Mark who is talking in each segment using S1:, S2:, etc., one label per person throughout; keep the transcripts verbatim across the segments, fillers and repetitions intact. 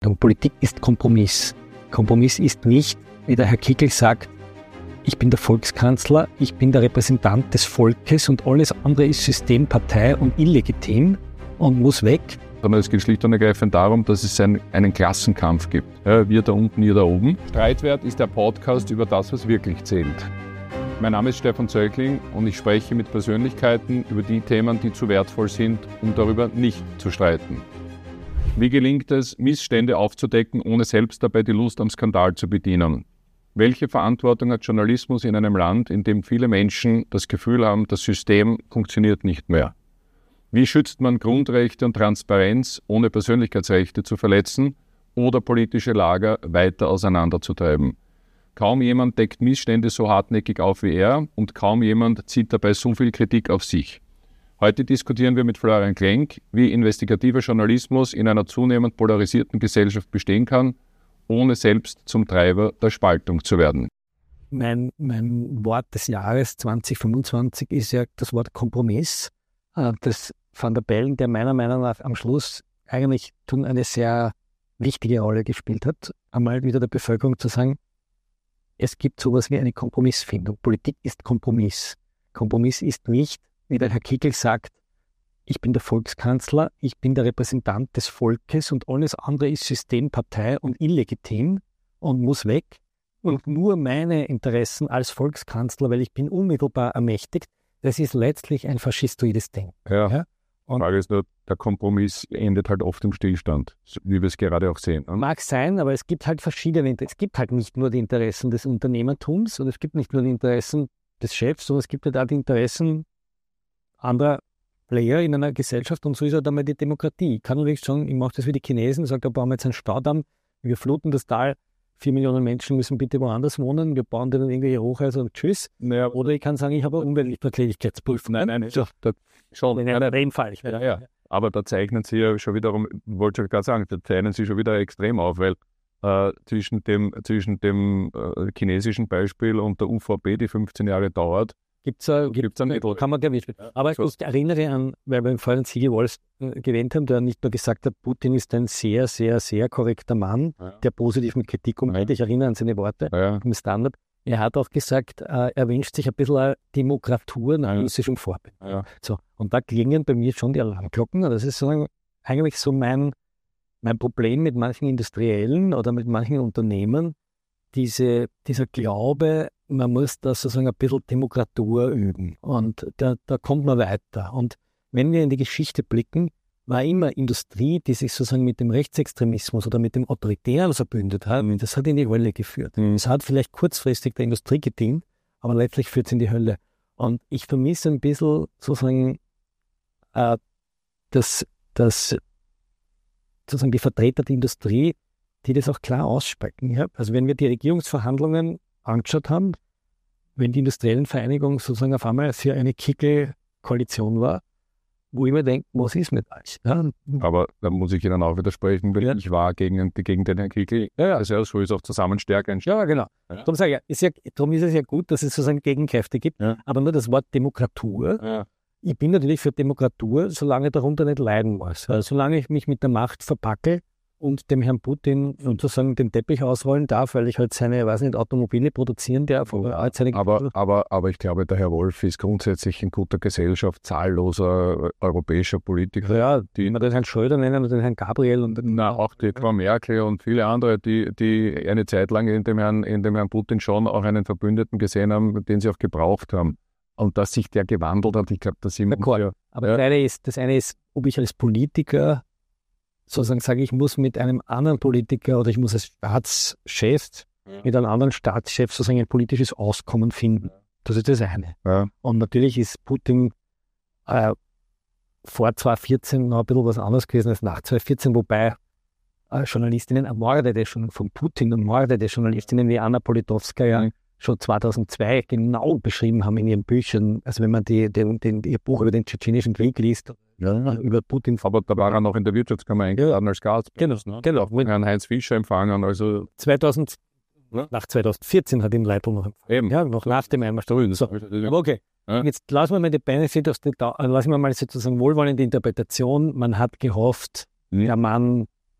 S1: Und Politik ist Kompromiss. Kompromiss ist nicht, wie der Herr Kickl sagt, ich bin der Volkskanzler, ich bin der Repräsentant des Volkes und alles andere ist System, Partei und illegitim und muss weg.
S2: Sondern es geht schlicht und ergreifend darum, dass es einen, einen Klassenkampf gibt. Ja, wir da unten, ihr da oben. Streitwert ist der Podcast über das, was wirklich zählt. Mein Name ist Stefan Zöckling und ich spreche mit Persönlichkeiten über die Themen, die zu wertvoll sind, um darüber nicht zu streiten. Wie gelingt es, Missstände aufzudecken, ohne selbst dabei die Lust am Skandal zu bedienen? Welche Verantwortung hat Journalismus in einem Land, in dem viele Menschen das Gefühl haben, das System funktioniert nicht mehr? Wie schützt man Grundrechte und Transparenz, ohne Persönlichkeitsrechte zu verletzen oder politische Lager weiter auseinanderzutreiben? Kaum jemand deckt Missstände so hartnäckig auf wie er und kaum jemand zieht dabei so viel Kritik auf sich. Heute diskutieren wir mit Florian Klenk, wie investigativer Journalismus in einer zunehmend polarisierten Gesellschaft bestehen kann, ohne selbst zum Treiber der Spaltung zu werden.
S1: Mein, mein Wort des Jahres zwanzig fünfundzwanzig ist ja das Wort Kompromiss. Das Van der Bellen, der meiner Meinung nach am Schluss eigentlich eine sehr wichtige Rolle gespielt hat, einmal wieder der Bevölkerung zu sagen, es gibt sowas wie eine Kompromissfindung. Politik ist Kompromiss. Kompromiss ist nicht, wie der Herr Kickl sagt, ich bin der Volkskanzler, ich bin der Repräsentant des Volkes und alles andere ist System, Partei und illegitim und muss weg. Und nur meine Interessen als Volkskanzler, weil ich bin unmittelbar ermächtigt, das ist letztlich ein faschistoides Denken.
S2: Ja. Ja? Die Frage ist nur, der Kompromiss endet halt oft im Stillstand, wie wir es gerade auch sehen. Ne?
S1: Mag sein, aber es gibt halt verschiedene, es gibt halt nicht nur die Interessen des Unternehmertums und es gibt nicht nur die Interessen des Chefs, sondern es gibt halt auch die Interessen anderer Player in einer Gesellschaft und so ist halt einmal die Demokratie. Ich kann natürlich sagen, ich mache das wie die Chinesen, sage, da bauen wir jetzt einen Staudamm, wir fluten das Tal, vier Millionen Menschen müssen bitte woanders wohnen, wir bauen dann irgendwelche Hochhäuser und tschüss.
S2: Naja,
S1: oder ich kann sagen, ich habe eine Umweltverträglichkeitsprüfung.
S2: Nein, nein,
S1: so.
S2: da, schon.
S1: In einem Regenfall.
S2: Ja, ja. Aber da zeichnen Sie ja schon wiederum, wollte ich gerade sagen, da zeichnen Sie schon wieder extrem auf, weil äh, zwischen dem, zwischen dem äh, chinesischen Beispiel und der U V P, die fünfzehn Jahre dauert,
S1: Gibt es ein Mittel. Kann man gerne ja, aber so. Ich erinnere an, weil wir vorhin C G Walls äh, gewähnt haben, der nicht nur gesagt hat, Putin ist ein sehr, sehr, sehr korrekter Mann, ja. der positiv mit Kritik umgeht. Ja. Ich erinnere an seine Worte ja. im Standard. Er hat auch gesagt, äh, er wünscht sich ein bisschen eine Demokratur nach ja. russischem Vorbild. Ja. So, und da klingen bei mir schon die Alarmglocken. Das ist so, eigentlich so mein, mein Problem mit manchen Industriellen oder mit manchen Unternehmen, diese, dieser Glaube, man muss da sozusagen ein bisschen Demokratur üben und da, da kommt man weiter. Und wenn wir in die Geschichte blicken, war immer Industrie, die sich sozusagen mit dem Rechtsextremismus oder mit dem Autoritären verbündet hat, das hat in die Hölle geführt. Mhm. Es hat vielleicht kurzfristig der Industrie gedient, aber letztlich führt es in die Hölle. Und ich vermisse ein bisschen sozusagen äh, das, das, sozusagen die Vertreter der Industrie, die das auch klar aussprechen. Ja? Also wenn wir die Regierungsverhandlungen angeschaut haben, wenn die industriellen Vereinigung sozusagen auf einmal für eine Kickl-Koalition war, wo ich mir denke, was ist mit euch? Ja?
S2: Aber da muss ich Ihnen auch widersprechen, weil ja. ich war gegen, gegen den Herrn Kickl.
S1: Ja, ja.
S2: Also so ist auch Zusammenstärke entstanden.
S1: Ja, genau. Ja. Darum, sage ich, ist ja, darum ist es ja gut, dass es sozusagen Gegenkräfte gibt, ja. aber nur das Wort Demokratur. Ja. Ich bin natürlich für Demokratur, solange ich darunter nicht leiden muss. Also, solange ich mich mit der Macht verpacke und dem Herrn Putin sozusagen den Teppich ausrollen darf, weil ich halt seine, weiß nicht, Automobile produzieren darf. Oder halt seine
S2: aber, aber, aber ich glaube, der Herr Wolf ist grundsätzlich in guter Gesellschaft zahlloser europäischer Politiker.
S1: Ja, die man den Herrn Schröder nennen und den Herrn Gabriel. Und
S2: na, auch die Frau Merkel und viele andere, die, die eine Zeit lang in dem, Herrn, in dem Herrn Putin schon auch einen Verbündeten gesehen haben, den sie auch gebraucht haben. Und dass sich der gewandelt hat, ich glaube, das sind wir.
S1: Ja, aber ja. das, eine ist, das eine ist, ob ich als Politiker sozusagen sage, ich muss mit einem anderen Politiker oder ich muss als Staatschef ja. mit einem anderen Staatschef sozusagen ein politisches Auskommen finden. Ja. Das ist das eine. Ja. Und natürlich ist Putin äh, vor zweitausendvierzehn noch ein bisschen was anderes gewesen als nach zweitausendvierzehn, wobei äh, Journalistinnen ermordete schon von Putin ermordete Journalistinnen wie Anna Politowskaja ja. schon zweitausendzwei genau beschrieben haben in ihren Büchern. Also wenn man die, den, den, ihr Buch über den tschetschenischen Krieg liest, ja, über Putin.
S2: Aber da war er noch in der Wirtschaftskammer eingeladen ja. als Gast.
S1: Genau,
S2: ne?
S1: genau.
S2: Herrn Heinz Fischer empfangen. Also
S1: zweitausend, ja. Nach zweitausendvierzehn hat ihn Leitl noch empfangen.
S2: Eben.
S1: Ja, noch nach dem Einmarsch. So. Aber okay, ja. Jetzt lassen wir mal die Benefit aus der, lassen wir mal sozusagen wohlwollende Interpretation. Man hat gehofft, mhm. der Mann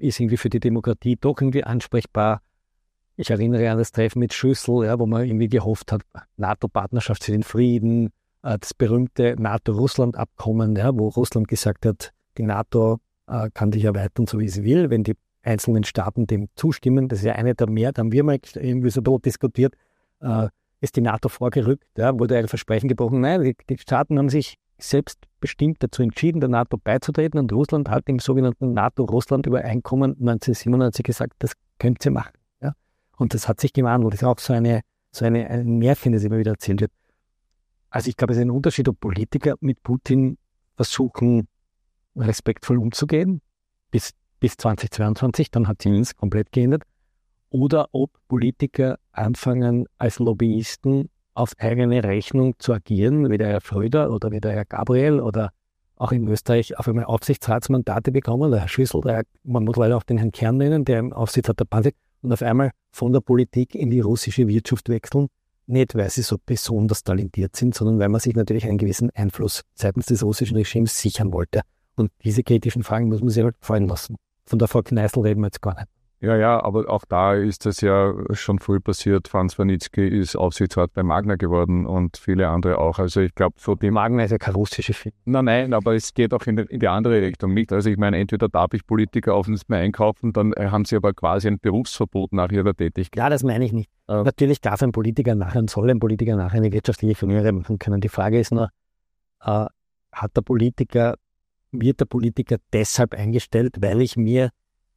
S1: ist irgendwie für die Demokratie doch irgendwie ansprechbar. Ich erinnere an das Treffen mit Schüssel, ja, wo man irgendwie gehofft hat, NATO-Partnerschaft für den Frieden, äh, das berühmte NATO-Russland-Abkommen, ja, wo Russland gesagt hat, die NATO äh, kann sich erweitern, so wie sie will, wenn die einzelnen Staaten dem zustimmen. Das ist ja eine der mehr, da haben wir mal irgendwie so ein bisschen diskutiert, äh, ist die NATO vorgerückt, ja, wurde ein Versprechen gebrochen. Nein, die, die Staaten haben sich selbstbestimmt dazu entschieden, der NATO beizutreten, und Russland hat im sogenannten NATO-Russland-Übereinkommen neunzehnhundertsiebenundneunzig gesagt, das könnt ihr machen. Ja? Und das hat sich gewandelt. Das ist auch so, eine, so eine, ein Märchen, das immer wieder erzählt wird. Also ich glaube, es ist ein Unterschied, ob Politiker mit Putin versuchen, respektvoll umzugehen, bis, bis zweitausendzweiundzwanzig, dann hat sich das komplett geändert, oder ob Politiker anfangen, als Lobbyisten auf eigene Rechnung zu agieren, wie der Herr Schröder oder wie der Herr Gabriel oder auch in Österreich auf einmal Aufsichtsratsmandate bekommen, der Herr Schüssel, der Herr, man muss leider auch den Herrn Kern nennen, der im Aufsichtsrat der Bank, und auf einmal von der Politik in die russische Wirtschaft wechseln, nicht weil sie so besonders talentiert sind, sondern weil man sich natürlich einen gewissen Einfluss seitens des russischen Regimes sichern wollte. Und diese kritischen Fragen muss man sich halt fallen lassen. Von der Frau Kneißl reden wir jetzt gar nicht.
S2: Ja, ja, aber auch da ist das ja schon früh passiert. Franz Wernitzky ist Aufsichtsrat bei Magna geworden und viele andere auch. Also ich glaube, so die
S1: Magna ist ja keine russische Firma.
S2: Nein, nein, aber es geht auch in die, in die andere Richtung nicht. Also ich meine, entweder darf ich Politiker auf uns mehr einkaufen, dann haben sie aber quasi ein Berufsverbot nach ihrer Tätigkeit.
S1: Ja, das meine ich nicht. Ja. Natürlich darf ein Politiker nachher und soll ein Politiker nachher eine wirtschaftliche Karriere machen können. Die Frage ist nur, äh, hat der Politiker, wird der Politiker deshalb eingestellt, weil ich mir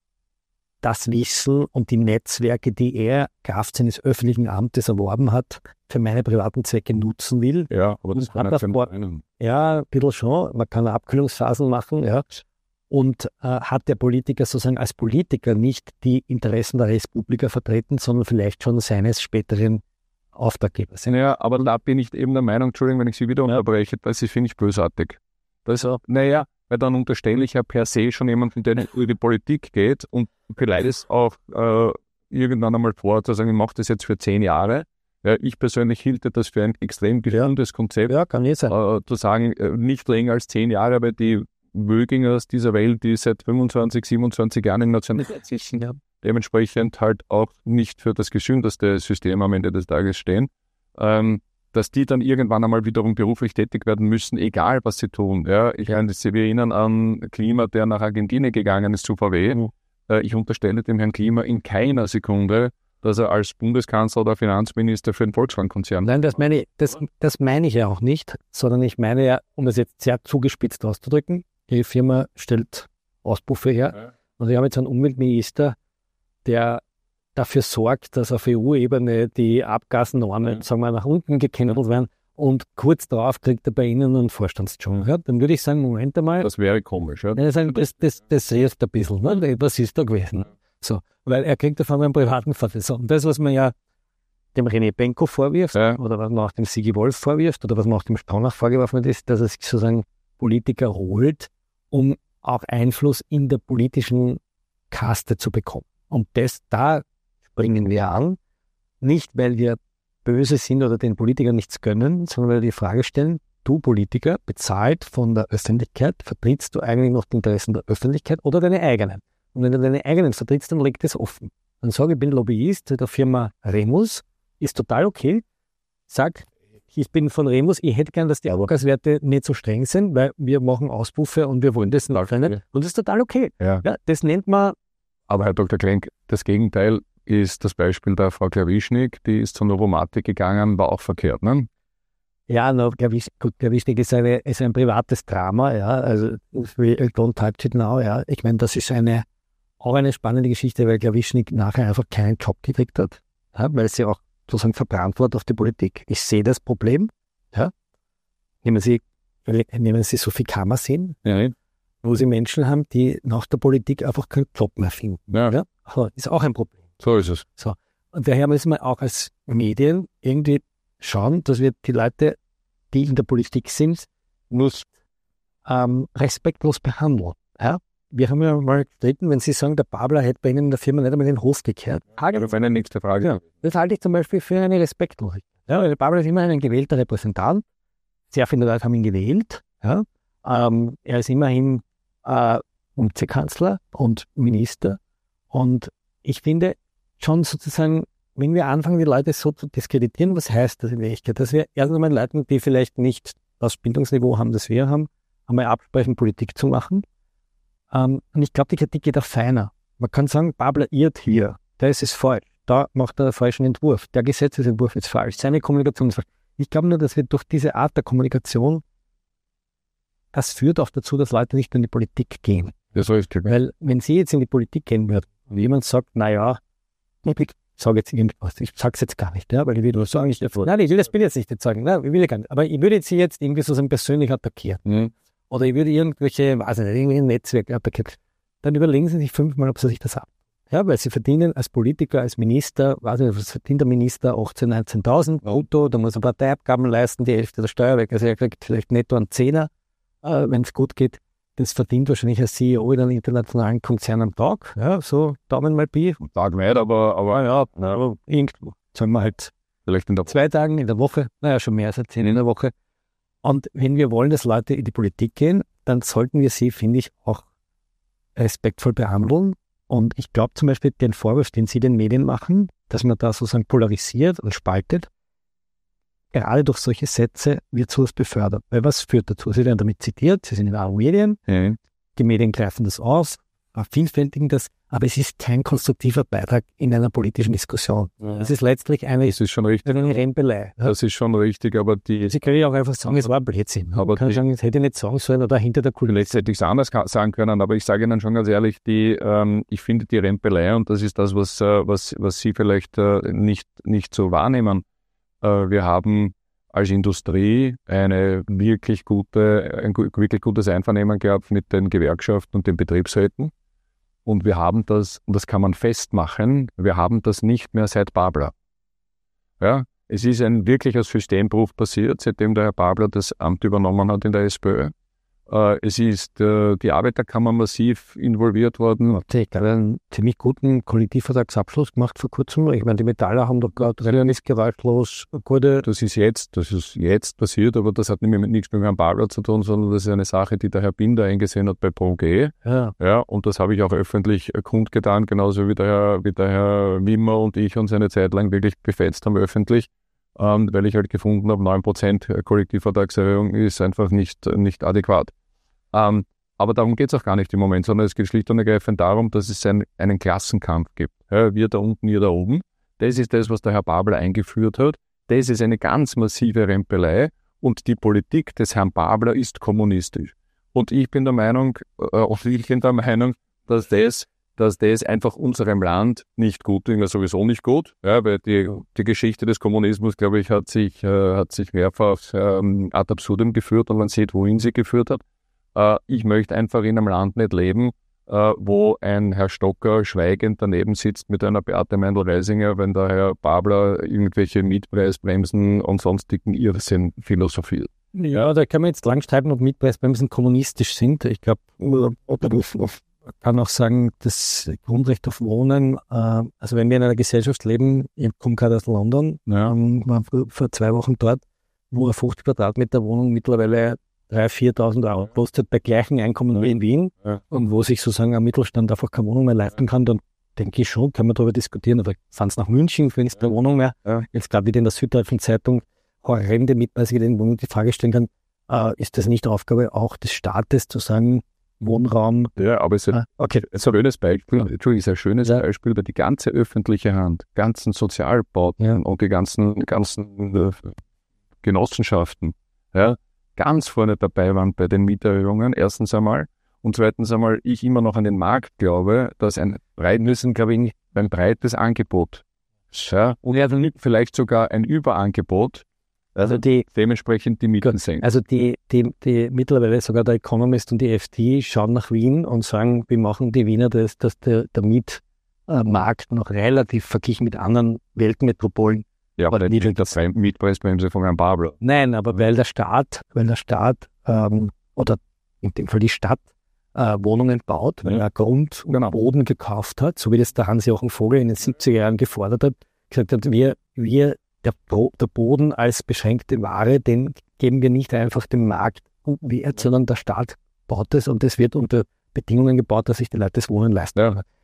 S1: das Wissen und die Netzwerke, die er Kraft seines öffentlichen Amtes erworben hat, für meine privaten Zwecke nutzen will.
S2: Ja, aber das kann
S1: er vor, Ja, ein bisschen schon. Man kann Abkühlungsphasen machen, ja. Und äh, hat der Politiker sozusagen als Politiker nicht die Interessen der Respublika vertreten, sondern vielleicht schon seines späteren Auftraggebers.
S2: Ja, aber da bin ich eben der Meinung, Entschuldigung, wenn ich Sie wieder ja. unterbreche, das finde ich bösartig. Das, so. Naja, weil dann unterstelle ich ja per se schon jemanden, der über die Politik geht, und vielleicht ist auch äh, irgendwann einmal vor, zu sagen, ich mache das jetzt für zehn Jahre. Ja, ich persönlich hielte das für ein extrem gesundes ja. Konzept,
S1: ja, kann nicht sein.
S2: Äh, zu sagen, äh, nicht länger als zehn Jahre, weil die Wögingers dieser Welt, die seit fünfundzwanzig, siebenundzwanzig Jahren in Nationalität sind, ja. dementsprechend halt auch nicht für das gesündeste System am Ende des Tages stehen, ähm, dass die dann irgendwann einmal wiederum beruflich tätig werden müssen, egal was sie tun. Ja, ich meine, wir erinnern an Klima, der nach Argentinien gegangen ist zu V W. Mhm. Äh, ich unterstelle dem Herrn Klima in keiner Sekunde, dass er als Bundeskanzler oder Finanzminister für den Volkswagen-Konzern...
S1: Nein, das meine ich, das, das meine ich ja auch nicht, sondern ich meine ja, um das jetzt sehr zugespitzt auszudrücken, die Firma stellt Auspuffe her, ja. Und wir haben jetzt einen Umweltminister, der dafür sorgt, dass auf E U-Ebene die Abgasnormen, ja. sagen wir, nach unten gekennelt werden, und kurz darauf kriegt er bei Ihnen einen Vorstandsjob. Ja, dann würde ich sagen, Moment einmal.
S2: Das wäre komisch. Ja?
S1: Das, das, das, das hilft ein bisschen. Ne? Was ist da gewesen? Ja. So, weil er kriegt davon einen privaten Vorteil. So, und das, was man ja dem René Benko vorwirft, ja. oder was man auch dem Sigi Wolf vorwirft, oder was man auch dem Stronach vorgeworfen hat, ist, dass er sich sozusagen Politiker holt, um auch Einfluss in der politischen Kaste zu bekommen. Und das, da bringen wir an, nicht weil wir böse sind oder den Politikern nichts gönnen, sondern weil wir die Frage stellen, du Politiker, bezahlt von der Öffentlichkeit, vertrittst du eigentlich noch die Interessen der Öffentlichkeit oder deine eigenen? Und wenn du deine eigenen vertrittst, dann leg das offen. Dann sage ich, bin Lobbyist der Firma Remus, ist total okay. Sag, ich bin von Remus, ich hätte gern, dass die Abgaswerte nicht so streng sind, weil wir machen Auspuffe und wir wollen das nicht. Und das ist total okay.
S2: Ja.
S1: Ja, das nennt man...
S2: Aber Herr Doktor Klenk, das Gegenteil ist das Beispiel der Frau Klawischnik, die ist zur Novomatic gegangen, war auch verkehrt, ne?
S1: Ja, no, Klawischnik ist, eine, ist ein privates Drama, ja, also don't touch it now, ja. Ich meine, das ist eine, auch eine spannende Geschichte, weil Klawischnik nachher einfach keinen Job gekriegt hat, ja, weil sie auch sozusagen verbrannt wurde auf die Politik. Ich sehe das Problem, ja. Nehmen Sie, nehmen Sie Sophie Kammersinn,
S2: ja,
S1: wo Sie Menschen haben, die nach der Politik einfach keinen Job mehr finden.
S2: Ja.
S1: Ja? Also, ist auch ein Problem.
S2: So ist es.
S1: So. Und daher müssen wir auch als Medien irgendwie schauen, dass wir die Leute, die in der Politik sind, nicht ähm, respektlos behandeln. Ja? Wir haben ja mal gestritten, wenn Sie sagen, der Babler hätte bei Ihnen in der Firma nicht einmal den Hof gekehrt.
S2: Das wäre eine nächste Frage.
S1: Ja, das halte ich zum Beispiel für eine Respektlosigkeit. Ja, der Babler ist immer ein gewählter Repräsentant. Sehr viele Leute haben ihn gewählt. Ja? Ähm, er ist immerhin äh, Vizekanzler und Minister. Und ich finde schon sozusagen, wenn wir anfangen, die Leute so zu diskreditieren, was heißt das in Wirklichkeit? Dass wir erst einmal Leuten, die vielleicht nicht das Bildungsniveau haben, das wir haben, einmal absprechen, Politik zu machen. Ähm, und ich glaube, die Kritik geht auch feiner. Man kann sagen, Babler irrt hier, da ist es falsch, da macht er einen falschen Entwurf, der Gesetzesentwurf ist falsch, seine Kommunikation ist falsch. Ich glaube nur, dass wir durch diese Art der Kommunikation, das führt auch dazu, dass Leute nicht in die Politik gehen.
S2: Das ist richtig.
S1: Weil wenn Sie jetzt in die Politik gehen würden und jemand sagt, naja, ich sage jetzt irgendwas, ich sage es jetzt gar nicht, ja, weil ich will das sagen, ich, nein, ich will das Bild jetzt nicht sagen, nein, ich will gar nicht, aber ich würde jetzt Sie jetzt irgendwie so persönlich attackieren. Mhm. Oder ich würde irgendwelche, weiß nicht, irgendwie ein Netzwerk attackieren. Dann überlegen Sie sich fünfmal, ob Sie sich das haben. Ja, weil Sie verdienen als Politiker, als Minister, weiß nicht, was verdient der Minister, achtzehn, neunzehntausend brutto, da muss er Parteiabgaben leisten, die Hälfte der Steuer weg, also er kriegt vielleicht netto einen Zehner, äh, wenn es gut geht. Das verdient wahrscheinlich ein C E O in einem internationalen Konzern am Tag. Ja, so Daumen mal Pi.
S2: Am Tag nicht, aber, aber ja,
S1: aber irgendwo. Sagen wir halt
S2: vielleicht in der
S1: zwei Tagen in der Woche, naja, schon mehr als zehn in der Woche. Und wenn wir wollen, dass Leute in die Politik gehen, dann sollten wir sie, finde ich, auch respektvoll behandeln. Und ich glaube zum Beispiel, den Vorwurf, den Sie den Medien machen, dass man da sozusagen polarisiert und spaltet, gerade durch solche Sätze wird sowas befördert. Weil was führt dazu? Sie werden damit zitiert, sie sind in allen Medien,
S2: ja.
S1: Die Medien greifen das auf, vervielfältigen das, aber es ist kein konstruktiver Beitrag in einer politischen Diskussion. Ja. Das ist letztlich eine,
S2: das ist schon richtig.
S1: eine Rempelei.
S2: Das ist schon richtig, aber die...
S1: Sie können ja auch einfach sagen, es war ein Blödsinn. Aber kann die, sagen, das hätte ich nicht sagen sollen oder hinter der Kulisse.
S2: Letztlich hätte ich es anders sagen können, aber ich sage Ihnen schon ganz ehrlich, die, ähm, ich finde die Rempelei, und das ist das, was, äh, was, was Sie vielleicht äh, nicht, nicht so wahrnehmen. Äh, wir haben als Industrie eine wirklich gute, ein wirklich gutes Einvernehmen gehabt mit den Gewerkschaften und den Betriebsräten. Und wir haben das, und das kann man festmachen, wir haben das nicht mehr seit Babler. Ja, es ist ein wirklicher Systembruch passiert, seitdem der Herr Babler das Amt übernommen hat in der SPÖ. Äh, es ist äh, die Arbeiterkammer massiv involviert worden.
S1: Hat sich einen ziemlich guten Kollektivvertragsabschluss gemacht vor kurzem. Ich meine, die Metaller haben doch gerade relativ gewaltlos gute...
S2: Das ist jetzt, das ist jetzt passiert, aber das hat nicht mit, nichts mit Herrn Babler zu tun, sondern das ist eine Sache, die der Herr Binder eingesehen hat bei ProG.
S1: Ja.
S2: Ja, und das habe ich auch öffentlich kundgetan, genauso wie der Herr, wie der Herr Wimmer und ich uns eine Zeit lang wirklich befetzt haben öffentlich. Ähm, weil ich halt gefunden habe, neun Prozent Kollektivvertragserhöhung ist einfach nicht, nicht adäquat. Ähm, aber darum geht es auch gar nicht im Moment, sondern es geht schlicht und ergreifend darum, dass es ein, einen Klassenkampf gibt. Ja, wir da unten, ihr da oben. Das ist das, was der Herr Babler eingeführt hat. Das ist eine ganz massive Rempelei und die Politik des Herrn Babler ist kommunistisch. Und ich bin der Meinung, äh, und ich bin der Meinung, dass das dass das einfach unserem Land nicht gut ist, sowieso nicht gut, ja, weil die, die Geschichte des Kommunismus, glaube ich, hat sich, äh, hat sich mehrfach ähm, ad absurdum geführt und man sieht, wohin sie geführt hat. Äh, ich möchte einfach in einem Land nicht leben, äh, wo ein Herr Stocker schweigend daneben sitzt mit einer Beate Meindl-Reisinger, wenn der Herr Babler irgendwelche Mietpreisbremsen und sonstigen Irrsinn philosophiert.
S1: Ja, da kann man jetzt lang streiten, ob Mietpreisbremsen kommunistisch sind. Ich glaube, man kann auch sagen, das Grundrecht auf Wohnen, äh, also wenn wir in einer Gesellschaft leben, ich komme gerade aus London, ja. ähm, war vor zwei Wochen dort, wo eine fünfzig Quadratmeter Wohnung mittlerweile dreitausend, viertausend Euro kostet, bei gleichem Einkommen wie in Wien, ja. Und wo sich sozusagen ein Mittelstand einfach keine Wohnung mehr leisten kann, dann denke ich schon, kann man darüber diskutieren, aber fahren es nach München, wenn es keine Wohnung mehr, ja. Jetzt gerade wieder in der Süddeutschen Zeitung horrende Mietpreise, wo man die Frage stellen kann, äh, ist das nicht Aufgabe auch des Staates zu sagen, Wohnraum.
S2: Ja, aber es ist, ah, okay. ein schönes Beispiel, Entschuldigung, ist ein schönes ja. Beispiel über die ganze öffentliche Hand, ganzen Sozialbauten ja. und die ganzen, ganzen äh, Genossenschaften, ja, ganz vorne dabei waren bei den Mieterhöhungen, erstens einmal. Und zweitens einmal, ich immer noch an den Markt glaube, dass ein breit müssen, glaube ich, ein breites Angebot, ja, und ja, vielleicht sogar ein Überangebot, also die, dementsprechend die Mieten senken.
S1: Also die, die, die mittlerweile sogar der Economist und die F T schauen nach Wien und sagen, wie machen die Wiener das, dass der, der Mietmarkt noch relativ verglichen mit anderen Weltmetropolen.
S2: Ja, aber nicht mit der Mietpreisbremse von Herrn Babler.
S1: Nein, aber weil der Staat, weil der Staat ähm, oder in dem Fall die Stadt äh, Wohnungen baut, weil er Grund und genau. Boden gekauft hat, so wie das der Hans-Jochen Vogel in den siebziger Jahren gefordert hat, gesagt hat, wir, wir Der, der Boden als beschränkte Ware, den geben wir nicht einfach dem Markt wert, sondern der Staat baut es und es wird unter Bedingungen gebaut, dass sich die Leute das Wohnen leisten können. Ja.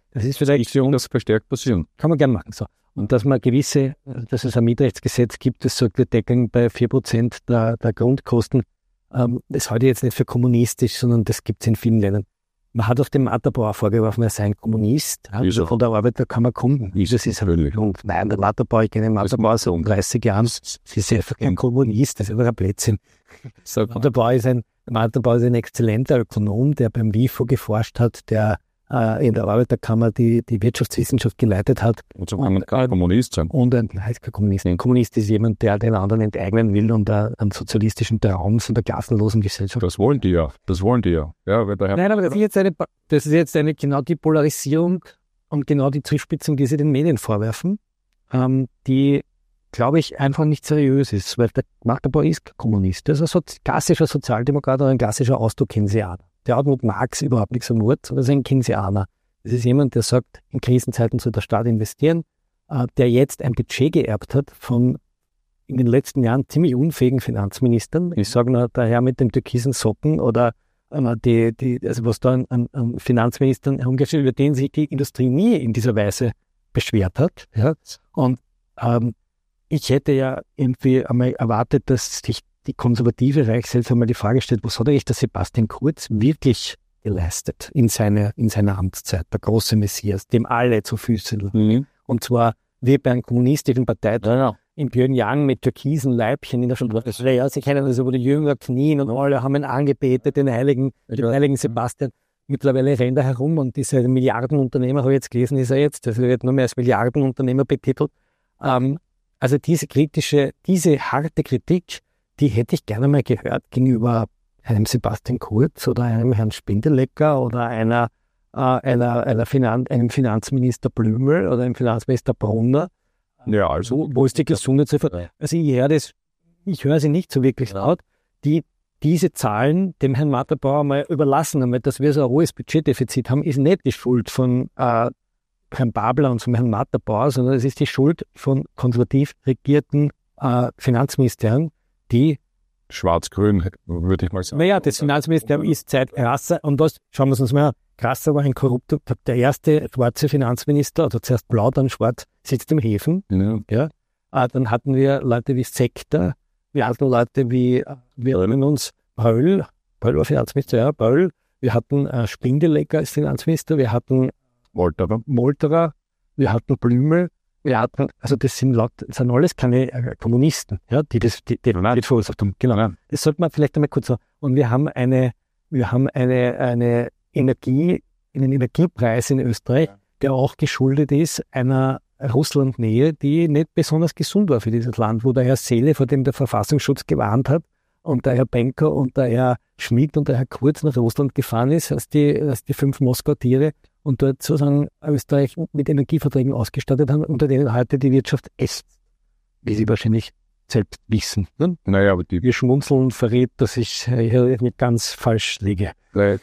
S1: Das ist vielleicht
S2: das verstärkt passieren.
S1: Kann man gerne machen. So. Und dass man gewisse, dass es ein Mietrechtsgesetz gibt, das sagt, wir decken bei vier Prozent der, der Grundkosten. Ähm, das halte ich jetzt nicht für kommunistisch, sondern das gibt es in vielen Ländern. Man hat auch dem Matterbauer vorgeworfen, er sei ein Kommunist. Ja, von der Arbeiterkammer kommen. Das ist völlig. Und nein, der Matterbauer, ich kenne den Matterbauer so um dreißig Jahren, das ist einfach kein Kommunist, das ist einfach ein Blödsinn. So, Matterbauer ist ein, Matterbauer ist ein exzellenter Ökonom, der beim W I F O geforscht hat, der äh, in der Arbeiterkammer die, die Wirtschaftswissenschaft geleitet hat.
S2: Und so kann man kein Kommunist sein.
S1: Und ein, nein, kein Kommunist. Ein Kommunist ist jemand, der den anderen enteignen will und uh, einen sozialistischen Traum von der klassenlosen Gesellschaft.
S2: Das wollen die ja. Das wollen die ja. ja weil der
S1: Nein, aber das ist jetzt eine, das ist jetzt eine genau die Polarisierung und genau die Zuspitzung, die sie den Medien vorwerfen, ähm, die, glaube ich, einfach nicht seriös ist, weil der Matterbauer ist kein Kommunist. Das ist ein so, klassischer Sozialdemokrat oder ein klassischer Ausdruck-Keynesianer. Der hat mit Marx überhaupt nichts am Hut, sondern ist ein Keynesianer. Das ist jemand, der sagt, in Krisenzeiten soll der Staat investieren, äh, der jetzt ein Budget geerbt hat von in den letzten Jahren ziemlich unfähigen Finanzministern. Ich sage nur, der Herr mit den türkisen Socken oder äh, die, die, also was da an, an Finanzministern herumgestellt, über den sich die Industrie nie in dieser Weise beschwert hat. Ja? Und ähm, ich hätte ja irgendwie einmal erwartet, dass sich die konservative Reichshälfte einmal die Frage stellt, was hat eigentlich der Sebastian Kurz wirklich geleistet in seiner, in seiner Amtszeit, der große Messias, dem alle zu Füßen liegen. Mhm. Und zwar wie bei einem kommunistischen Parteitag ja, ja. in Pyongyang mit türkisen Leibchen in der Stadt. Ja, Sie kennen das, wo die Jünger knien und alle haben ihn angebetet, den heiligen, den heiligen Sebastian. Mittlerweile rennt er herum und dieser Milliardenunternehmer, habe ich jetzt gelesen, ist er jetzt, also er wird nur mehr als Milliardenunternehmer betitelt. Ähm, also diese kritische, diese harte Kritik, die hätte ich gerne mal gehört gegenüber einem Sebastian Kurz oder einem Herrn Spindelecker oder einer, äh, einer, einer Finan- einem Finanzminister Blümel oder einem Finanzminister Brunner.
S2: Ja, also.
S1: Wo ist die Gesundheitsreform? Also ich höre das, ich höre sie nicht so wirklich laut, die diese Zahlen dem Herrn Matterbauer mal überlassen haben, dass wir so ein hohes Budgetdefizit haben, ist nicht die Schuld von äh, Herrn Babler und von Herrn Matterbauer, sondern es ist die Schuld von konservativ regierten äh, Finanzministerien, die
S2: schwarz-grün, würde ich mal sagen.
S1: Naja, das Finanzministerium ist seit krasser, und das, schauen wir uns mal an, krasser war ein korrupter, der erste schwarze Finanzminister, also zuerst blau, dann schwarz, sitzt im Häfen. Ja. Ja. Äh, dann hatten wir Leute wie Sektor, wir hatten Leute wie, wir erinnern uns, Böll, Böll war Finanzminister, ja, Böll, wir hatten äh, Spindelecker als Finanzminister, wir hatten
S2: Molterer,
S1: Molterer, wir hatten Blümel, wir hatten, also das sind laut, das sind alles keine äh, Kommunisten, ja, die das, die, die, die verursacht haben. Genau. Ja. Das sollte man vielleicht einmal kurz sagen. Und wir haben eine, wir haben eine, eine Energie, einen Energiepreis in Österreich, ja. der auch geschuldet ist einer Russland-Nähe, die nicht besonders gesund war für dieses Land, wo der Herr Seele, vor dem der Verfassungsschutz gewarnt hat, und der Herr Benker und der Herr Schmidt und der Herr Kurz nach Russland gefahren ist, als die, als die fünf Moskau-Tiere und dort sozusagen Österreich mit Energieverträgen ausgestattet haben, unter denen heute die Wirtschaft ist, wie Sie wahrscheinlich selbst wissen. Ne?
S2: Naja, aber die...
S1: Wir schmunzeln verrät, dass ich hier nicht ganz falsch liege.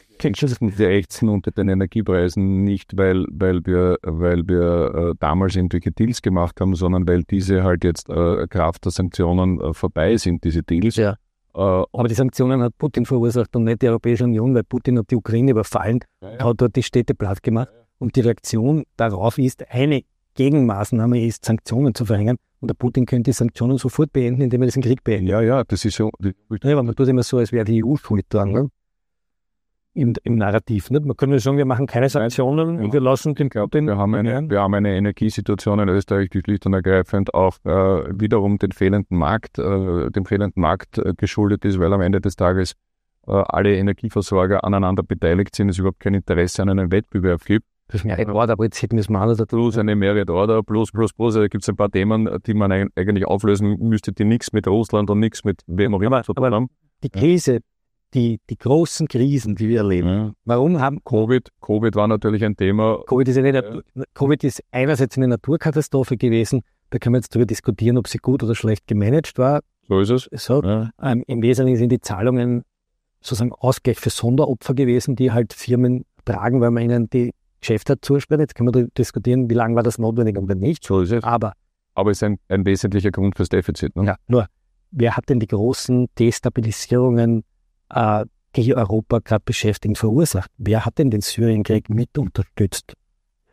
S2: Wir ächzen unter den Energiepreisen nicht, weil, weil wir, weil wir äh, damals irgendwelche Deals gemacht haben, sondern weil diese halt jetzt äh, Kraft der Sanktionen äh, vorbei sind, diese Deals.
S1: Ja. Äh, aber die Sanktionen hat Putin verursacht und nicht die Europäische Union, weil Putin hat die Ukraine überfallen, ja, ja. hat dort die Städte platt gemacht. Ja, ja. Und die Reaktion darauf ist, eine Gegenmaßnahme ist, Sanktionen zu verhängen. Und der Putin könnte die Sanktionen sofort beenden, indem er diesen Krieg beendet.
S2: Ja, ja, das ist so.
S1: Ja, aber man tut immer so, als wäre die E U schuld dran, ne? Im, im Narrativ. Ne? Man könnte sagen, wir machen keine Sanktionen ja. und wir lassen den Putin...
S2: Wir haben eine, wir haben eine Energiesituation in Österreich, die schlicht und ergreifend auch äh, wiederum den fehlenden Markt, äh, dem fehlenden Markt äh, geschuldet ist, weil am Ende des Tages äh, alle Energieversorger aneinander beteiligt sind, es überhaupt kein Interesse an einem Wettbewerb gibt.
S1: Das ist Merit Order, aber jetzt hätten wir es mal dazu.
S2: Plus eine Merit Order, plus, plus, plus. Da gibt es ein paar Themen, die man eigentlich auflösen müsste, die nichts mit Russland und nichts mit wem auch immer zu tun haben.
S1: Die Krise, die, die großen Krisen, die wir erleben. Ja. Warum haben...
S2: Covid, Covid war natürlich ein Thema.
S1: Covid ist, eine Natur, ja. Covid ist einerseits eine Naturkatastrophe gewesen. Da können wir jetzt darüber diskutieren, ob sie gut oder schlecht gemanagt war.
S2: So ist es.
S1: So, ja. ähm, Im Wesentlichen sind die Zahlungen sozusagen Ausgleich für Sonderopfer gewesen, die halt Firmen tragen, weil man ihnen die Geschäft hat zusperrt. Jetzt können wir diskutieren, wie lange war das notwendig und nicht.
S2: So ist es.
S1: Aber,
S2: Aber es ist ein, ein wesentlicher Grund fürs Defizit. Ne?
S1: Ja, nur, wer hat denn die großen Destabilisierungen, äh, die Europa gerade beschäftigen, verursacht? Wer hat denn den Syrienkrieg mit unterstützt?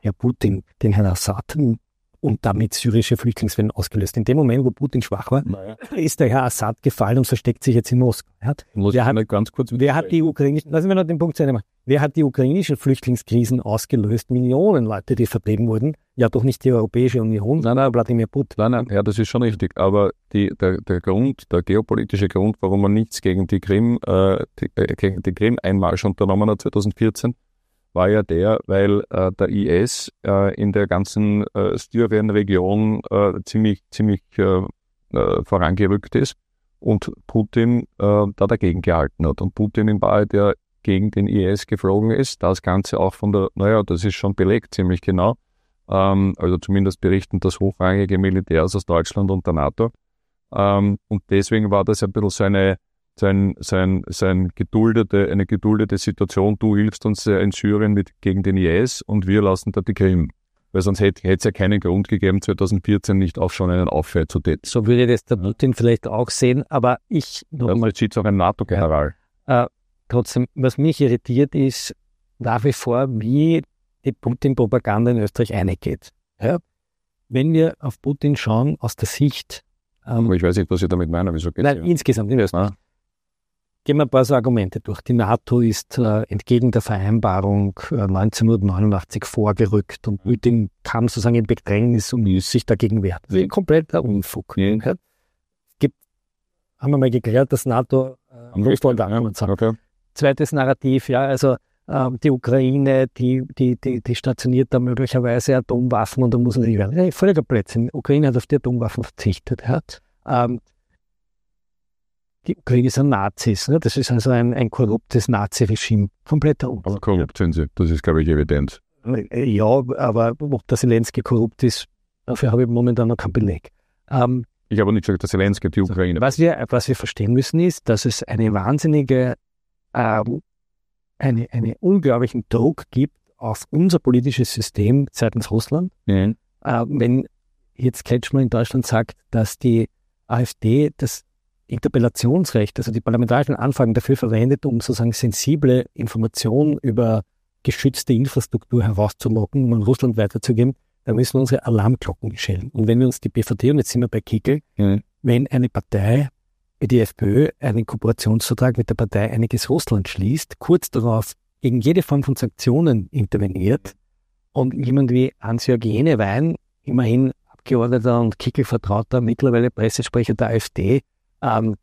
S1: Herr Putin den Herrn Assad und damit syrische Flüchtlingswellen ausgelöst. In dem Moment, wo Putin schwach war, naja. ist der Herr Assad gefallen und versteckt sich jetzt in Moskau. Hat, wer hat, ganz kurz wer hat die ukrainischen, lassen wir noch den Punkt zu Ende machen. Wer hat die ukrainischen Flüchtlingskrisen ausgelöst? Millionen Leute, die vertrieben wurden. Ja, doch nicht die Europäische Union, sondern Wladimir Putin.
S2: Nein, nein, ja, das ist schon richtig. Aber die, der, der Grund, der geopolitische Grund, warum man nichts gegen die Krim, äh, die, äh, gegen die Krim-Einmarsch unternommen hat zweitausendvierzehn, war ja der, weil äh, der I S äh, in der ganzen äh, Syrien-Region äh, ziemlich, ziemlich äh, äh, vorangerückt ist und Putin äh, da dagegen gehalten hat. Und Putin in Wahrheit ja gegen den I S geflogen ist. Das Ganze auch von der, naja, das ist schon belegt, ziemlich genau. Ähm, also zumindest berichten das hochrangige Militärs aus Deutschland und der NATO. Ähm, und deswegen war das ein bisschen so eine Sein, sein, sein geduldete, eine geduldete Situation, du hilfst uns in Syrien mit, gegen den I S und wir lassen da die Krim. Weil sonst hätte es ja keinen Grund gegeben, zweitausendvierzehn nicht auch schon einen Auffall zu tätigen.
S1: So würde das der Putin vielleicht auch sehen, aber ich...
S2: Nochmal ja, sieht es auch ein NATO-General.
S1: Äh, trotzdem, was mich irritiert ist, nach wie vor, wie die Putin-Propaganda in Österreich eingeht. Ja? Wenn wir auf Putin schauen, aus der Sicht...
S2: Ähm, aber ich weiß nicht, was ich damit meine, wieso geht's
S1: Nein, ja? insgesamt in Österreich. Ah. Gehen wir ein paar so Argumente durch. Die NATO ist äh, entgegen der Vereinbarung äh, neunzehnhundertneunundachtzig vorgerückt und Putin kam sozusagen in Bedrängnis und muss sich dagegen wehren. Das ist ein kompletter Unfug. Ja. Es gibt, haben wir mal geklärt, dass NATO äh, Russland angenommen hat. Okay. Zweites Narrativ, ja, also äh, die Ukraine, die, die, die, die stationiert da möglicherweise Atomwaffen und da muss man nicht werden. Ja, völliger Blödsinn. Die Ukraine hat auf die Atomwaffen verzichtet. Ja. Ähm, Die Ukraine sind Nazis, ne? Das ist also ein, ein korruptes Nazi-Regime. Kompletter Unsinn.
S2: Aber korrupt sind sie, das ist, glaube ich, evident.
S1: Ja, aber ob der Zelensky korrupt ist, dafür habe ich momentan noch keinen Beleg. Ähm,
S2: ich habe nicht gesagt, der Zelensky, die Ukraine.
S1: Was wir, was wir verstehen müssen ist, dass es eine wahnsinnige, ähm, eine, eine unglaublichen Druck gibt auf unser politisches System seitens Russland.
S2: Mhm.
S1: Äh, wenn jetzt Kretschmer in Deutschland sagt, dass die AfD das Interpellationsrecht, also die parlamentarischen Anfragen dafür verwendet, um sozusagen sensible Informationen über geschützte Infrastruktur herauszulocken, um an Russland weiterzugeben, dann müssen wir unsere Alarmglocken schellen. Und wenn wir uns die B V D, und jetzt sind wir bei Kickl, mhm. wenn eine Partei, wie die FPÖ, einen Kooperationsvertrag mit der Partei Einiges Russland schließt, kurz darauf gegen jede Form von Sanktionen interveniert und jemand wie Hans-Jörg Jenewein, immerhin Abgeordneter und Kickl-Vertrauter, mittlerweile Pressesprecher der AfD, Ähm,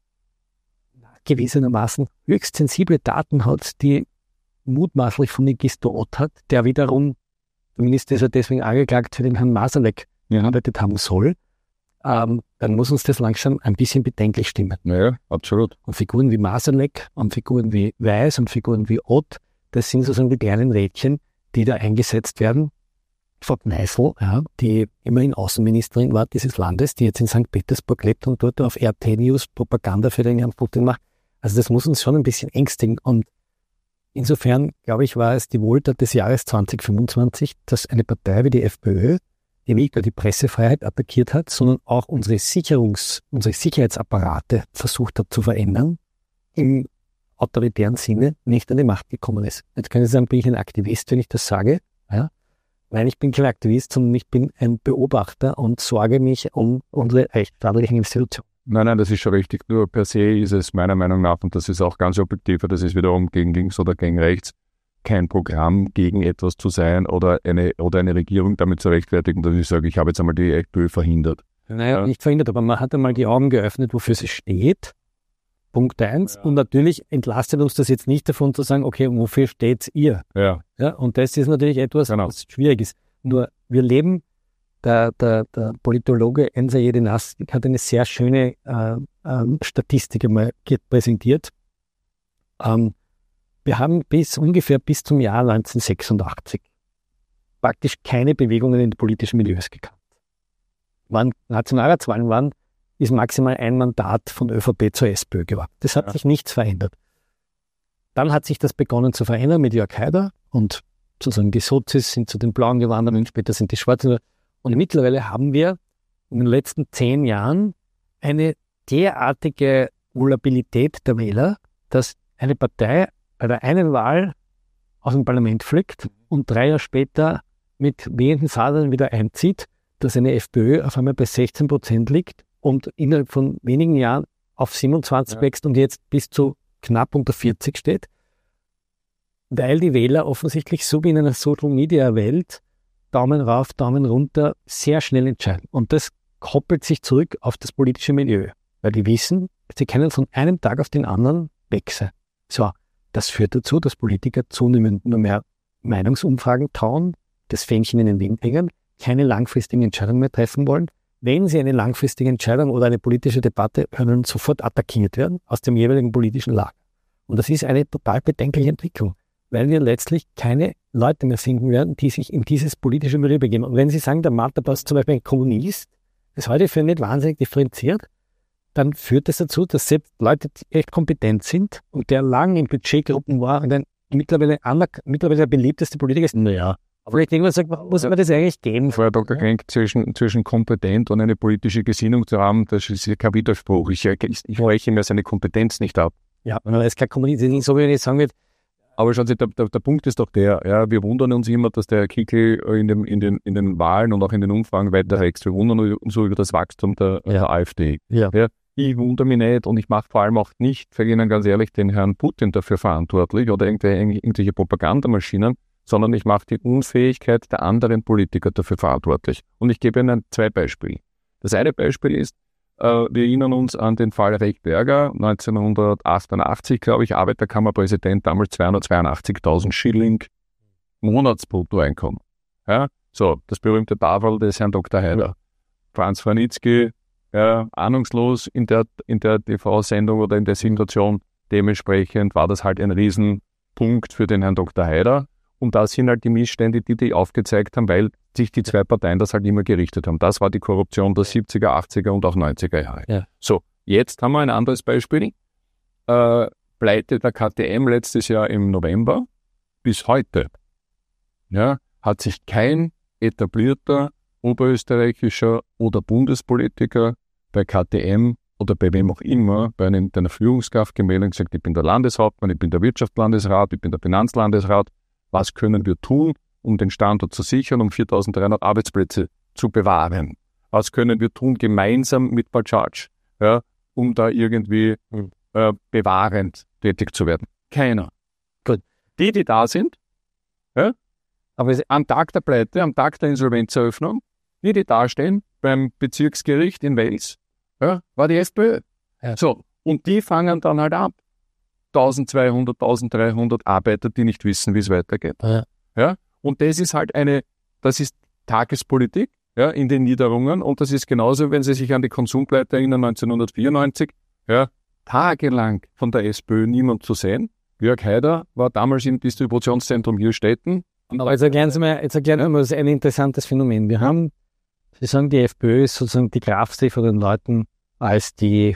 S1: gewissermaßen höchst sensible Daten hat, die mutmaßlich von Nigis Dorot hat, der wiederum, zumindest ist er deswegen angeklagt, für den Herrn Masalek gearbeitet haben soll, ähm, dann muss uns das langsam ein bisschen bedenklich stimmen.
S2: Ja, absolut.
S1: Und Figuren wie Masalek und Figuren wie Weiß und Figuren wie Ott, das sind sozusagen die kleinen Rädchen, die da eingesetzt werden. Frau Kneißl, ja, die immerhin Außenministerin war dieses Landes, die jetzt in Sankt Petersburg lebt und dort auf R T News Propaganda für den Herrn Putin macht. Also das muss uns schon ein bisschen ängstigen. Und insofern, glaube ich, war es die Wohltat des Jahres zwanzig fünfundzwanzig, dass eine Partei wie die FPÖ, die nicht nur die Pressefreiheit attackiert hat, sondern auch unsere Sicherungs-, unsere Sicherheitsapparate versucht hat zu verändern, im autoritären Sinne nicht an die Macht gekommen ist. Jetzt können Sie sagen, bin ich ein Aktivist, wenn ich das sage? Ja. Nein, ich bin kein Aktivist, sondern ich bin ein Beobachter und sorge mich um unsere rechtsstaatlichen Institutionen.
S2: Nein, nein, das ist schon richtig. Nur per se ist es meiner Meinung nach, und das ist auch ganz objektiv, das ist wiederum gegen links oder gegen rechts, kein Programm gegen etwas zu sein oder eine, oder eine Regierung damit zu rechtfertigen, dass ich sage, ich habe jetzt einmal die FPÖ verhindert.
S1: Naja, ja. Nicht verhindert, aber man hat einmal die Augen geöffnet, wofür sie steht. Punkt eins. Ja. Und natürlich entlastet uns das jetzt nicht davon zu sagen, okay, wofür steht ihr?
S2: Ja.
S1: Ja. Und das ist natürlich etwas,
S2: genau.
S1: was schwierig ist. Nur wir leben, der, der, der Politologe Enza Jedenastik hat eine sehr schöne äh, äh, Statistik einmal präsentiert. Ähm, wir haben bis ungefähr bis zum Jahr neunzehnhundertsechsundachtzig praktisch keine Bewegungen in den politischen Milieus gekannt. Wann Nationalratswahlen waren, ist maximal ein Mandat von ÖVP zur SPÖ geworden. Das hat ja. sich nichts verändert. Dann hat sich das begonnen zu verändern mit Jörg Haider und sozusagen die Sozis sind zu den Blauen gewandert und später sind die Schwarzen. Und mittlerweile haben wir in den letzten zehn Jahren eine derartige Volabilität der Wähler, dass eine Partei bei der einen Wahl aus dem Parlament fliegt und drei Jahre später mit wehenden Fahnen wieder einzieht, dass eine FPÖ auf einmal bei sechzehn Prozent liegt und innerhalb von wenigen Jahren auf siebenundzwanzig ja. wächst und jetzt bis zu knapp unter vierzig steht, weil die Wähler offensichtlich so wie in einer Social-Media-Welt Daumen rauf, Daumen runter sehr schnell entscheiden. Und das koppelt sich zurück auf das politische Milieu, weil die wissen, sie können von einem Tag auf den anderen weg sein. So, das führt dazu, dass Politiker zunehmend nur mehr Meinungsumfragen trauen, das Fähnchen in den Wind hängen, keine langfristigen Entscheidungen mehr treffen wollen. Wenn sie eine langfristige Entscheidung oder eine politische Debatte hören, sofort attackiert werden aus dem jeweiligen politischen Lager. Und das ist eine total bedenkliche Entwicklung, weil wir letztlich keine Leute mehr finden werden, die sich in dieses politische Milieu begeben. Und wenn Sie sagen, der Martha ist zum Beispiel ein Kommunist, das halte ich für nicht wahnsinnig differenziert, dann führt das dazu, dass selbst Leute, die echt kompetent sind und der lang in Budgetgruppen war und ein mittlerweile, anerk- mittlerweile der beliebteste Politiker ist, naja, aber ich denke, man sagt, muss man das eigentlich geben?
S2: Frau Doktor Krenk, zwischen, zwischen kompetent und eine politische Gesinnung zu haben, das ist ja kein Widerspruch. Ich, ich spreche mir seine Kompetenz nicht ab.
S1: Ja, man ist kein Kommunist, so wie ich sagen würde.
S2: Aber schauen Sie, der, der, der Punkt ist doch der, ja, wir wundern uns immer, dass der Herr Kickl in, dem, in, den, in den Wahlen und auch in den Umfragen weiter wächst. Wir wundern uns so über das Wachstum der, ja. der AfD.
S1: Ja.
S2: Ja, ich wundere mich nicht und ich mache vor allem auch nicht, sage Ihnen ganz ehrlich, den Herrn Putin dafür verantwortlich oder irgendwelche, irgendwelche Propagandamaschinen, sondern ich mache die Unfähigkeit der anderen Politiker dafür verantwortlich. Und ich gebe Ihnen zwei Beispiele. Das eine Beispiel ist, äh, wir erinnern uns an den Fall Rechberger, neunzehnhundertachtundachtzig, glaube ich, Arbeiterkammerpräsident, damals zweihundertzweiundachtzigtausend Schilling Monatsbruttoeinkommen. Ja, so, das berühmte Tafeln des Herrn Doktor Haider. Franz Warnitzky, ja, ahnungslos in der, in der T V-Sendung oder in der Situation, dementsprechend war das halt ein Riesenpunkt für den Herrn Doktor Haider. Und das sind halt die Missstände, die die aufgezeigt haben, weil sich die zwei Parteien das halt immer gerichtet haben. Das war die Korruption der siebziger, achtziger und auch neunziger Jahre.
S1: Ja.
S2: So, jetzt haben wir ein anderes Beispiel. Äh, Pleite der K T M letztes Jahr im November. Bis heute ja, hat sich kein etablierter oberösterreichischer oder Bundespolitiker bei K T M oder bei wem auch immer, bei einem, einer Führungskraft gemeldet und gesagt, ich bin der Landeshauptmann, ich bin der Wirtschaftslandesrat, ich bin der Finanzlandesrat. Was können wir tun, um den Standort zu sichern, um viertausenddreihundert Arbeitsplätze zu bewahren? Was können wir tun gemeinsam mit Bajaj, ja, um da irgendwie äh, bewahrend tätig zu werden? Keiner.
S1: Gut.
S2: Die, die da sind, ja, aber am Tag der Pleite, am Tag der Insolvenzeröffnung, die, die da stehen beim Bezirksgericht in Wels, ja, war die FPÖ. Ja. So, und die fangen dann halt ab. eintausendzweihundert, eintausenddreihundert Arbeiter, die nicht wissen, wie es weitergeht.
S1: Ja.
S2: Ja? Und das ist halt eine, das ist Tagespolitik, ja, in den Niederungen, und das ist genauso, wenn Sie sich an die Konsumpleite erinnern, neunzehnhundertvierundneunzig, ja, tagelang von der SPÖ niemand zu sehen. Jörg Haider war damals im Distributionszentrum Hirstetten.
S1: Aber jetzt erklären Sie mir, jetzt erklären Sie mir, das ist ein interessantes Phänomen. Wir haben, Sie sagen, die FPÖ ist sozusagen die Kraft, die von den Leuten als die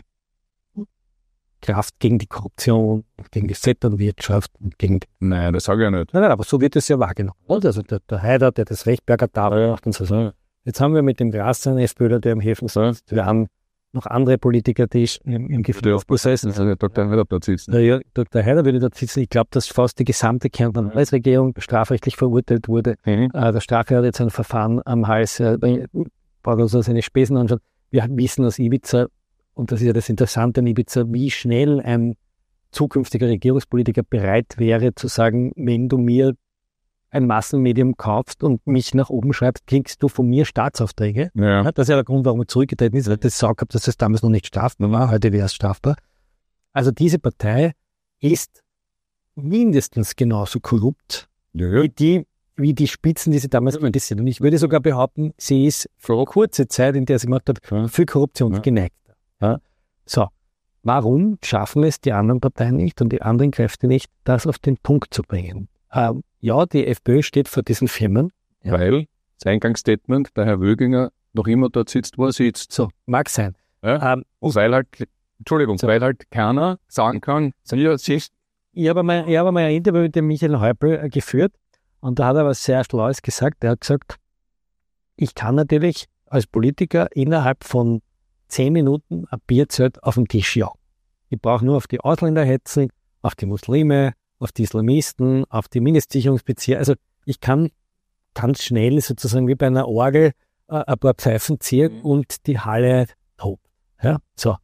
S1: Kraft gegen die Korruption, gegen die Vetternwirtschaft und gegen...
S2: Nein, das sage ich ja nicht.
S1: Nein, nein, aber so wird es ja wahrgenommen. Also der, der Haider, der das Rechberger Tafel macht und so. Ja. Jetzt haben wir mit dem Grasser einen FPÖler, der im Häfen sitzt. Wir haben noch andere Politiker, die im, im Gefängnisprozess...
S2: Also der Doktor Haider dort sitzen.
S1: Der Doktor Haider würde dort sitzen. Ich glaube, dass fast die gesamte Kärntner Landesregierung strafrechtlich verurteilt wurde. Mhm. Äh, der Strache hat jetzt ein Verfahren am Hals. Äh, braucht uns seine Spesen anschauen. Wir wissen aus Ibiza, und das ist ja das Interessante an Ibiza, wie schnell ein zukünftiger Regierungspolitiker bereit wäre zu sagen, wenn du mir ein Massenmedium kaufst und mich nach oben schreibst, kriegst du von mir Staatsaufträge.
S2: Ja.
S1: Das ist ja der Grund, warum er zurückgetreten ist, weil das Sau gehabt, dass das damals noch nicht strafbar war, heute wäre es strafbar. Also diese Partei ist mindestens genauso korrupt
S2: ja.
S1: wie, die, wie die Spitzen, die sie damals kritisiert. Und ich würde sogar behaupten, sie ist für eine kurze Zeit, in der sie gemacht hat,
S2: ja.
S1: für Korruption
S2: ja.
S1: geneigt. Ja. So, warum schaffen es die anderen Parteien nicht und die anderen Kräfte nicht, das auf den Punkt zu bringen? Ähm, ja, die FPÖ steht vor diesen Firmen.
S2: Ja. Weil, das Eingangsstatement, der Herr Wöginger noch immer dort sitzt, wo er sitzt.
S1: So, mag sein.
S2: Ja. Ähm, und weil halt, Entschuldigung, so. weil halt keiner sagen kann, so, ja, siehst,
S1: ich habe mal, ich habe mal ein Interview mit dem Michael Häupl äh, geführt und da hat er was sehr Schlaues gesagt. Er hat gesagt, ich kann natürlich als Politiker innerhalb von zehn Minuten ein Bierzelt auf dem Tisch jagen. Ich brauche nur auf die Ausländer hetzen, auf die Muslime, auf die Islamisten, auf die Mindestsicherungsbezieher. Also ich kann ganz schnell sozusagen wie bei einer Orgel äh, ein paar Pfeifen zieht mhm. und die Halle tobt. Ja, so.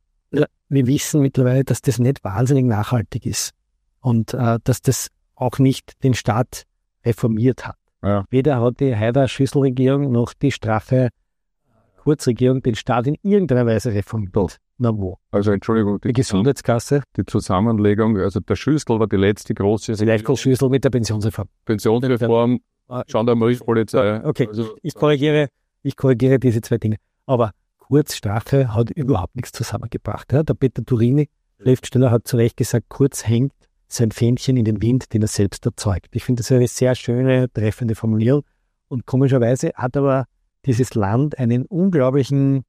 S1: Wir wissen mittlerweile, dass das nicht wahnsinnig nachhaltig ist und äh, dass das auch nicht den Staat reformiert hat. Ja. Weder hat die Haider-Schüssel-Regierung noch die straffe Kurzregierung den Staat in irgendeiner Weise reformiert. Na wo?
S2: Also Entschuldigung.
S1: Die, die Gesundheitskasse.
S2: Die Zusammenlegung, also der Schüssel war die letzte große...
S1: Die Schüssel mit der Pensionsreform.
S2: Pensionsreform, Gendarmeriepolizei.
S1: Okay, also, ich, korrigiere, ich korrigiere diese zwei Dinge. Aber Kurz Strache hat überhaupt nichts zusammengebracht. Ja? Der Peter Turini, Schriftsteller, hat zu Recht gesagt, Kurz hängt sein Fähnchen in den Wind, den er selbst erzeugt. Ich finde das eine sehr schöne, treffende Formulierung. Und komischerweise hat aber dieses Land einen unglaublichen,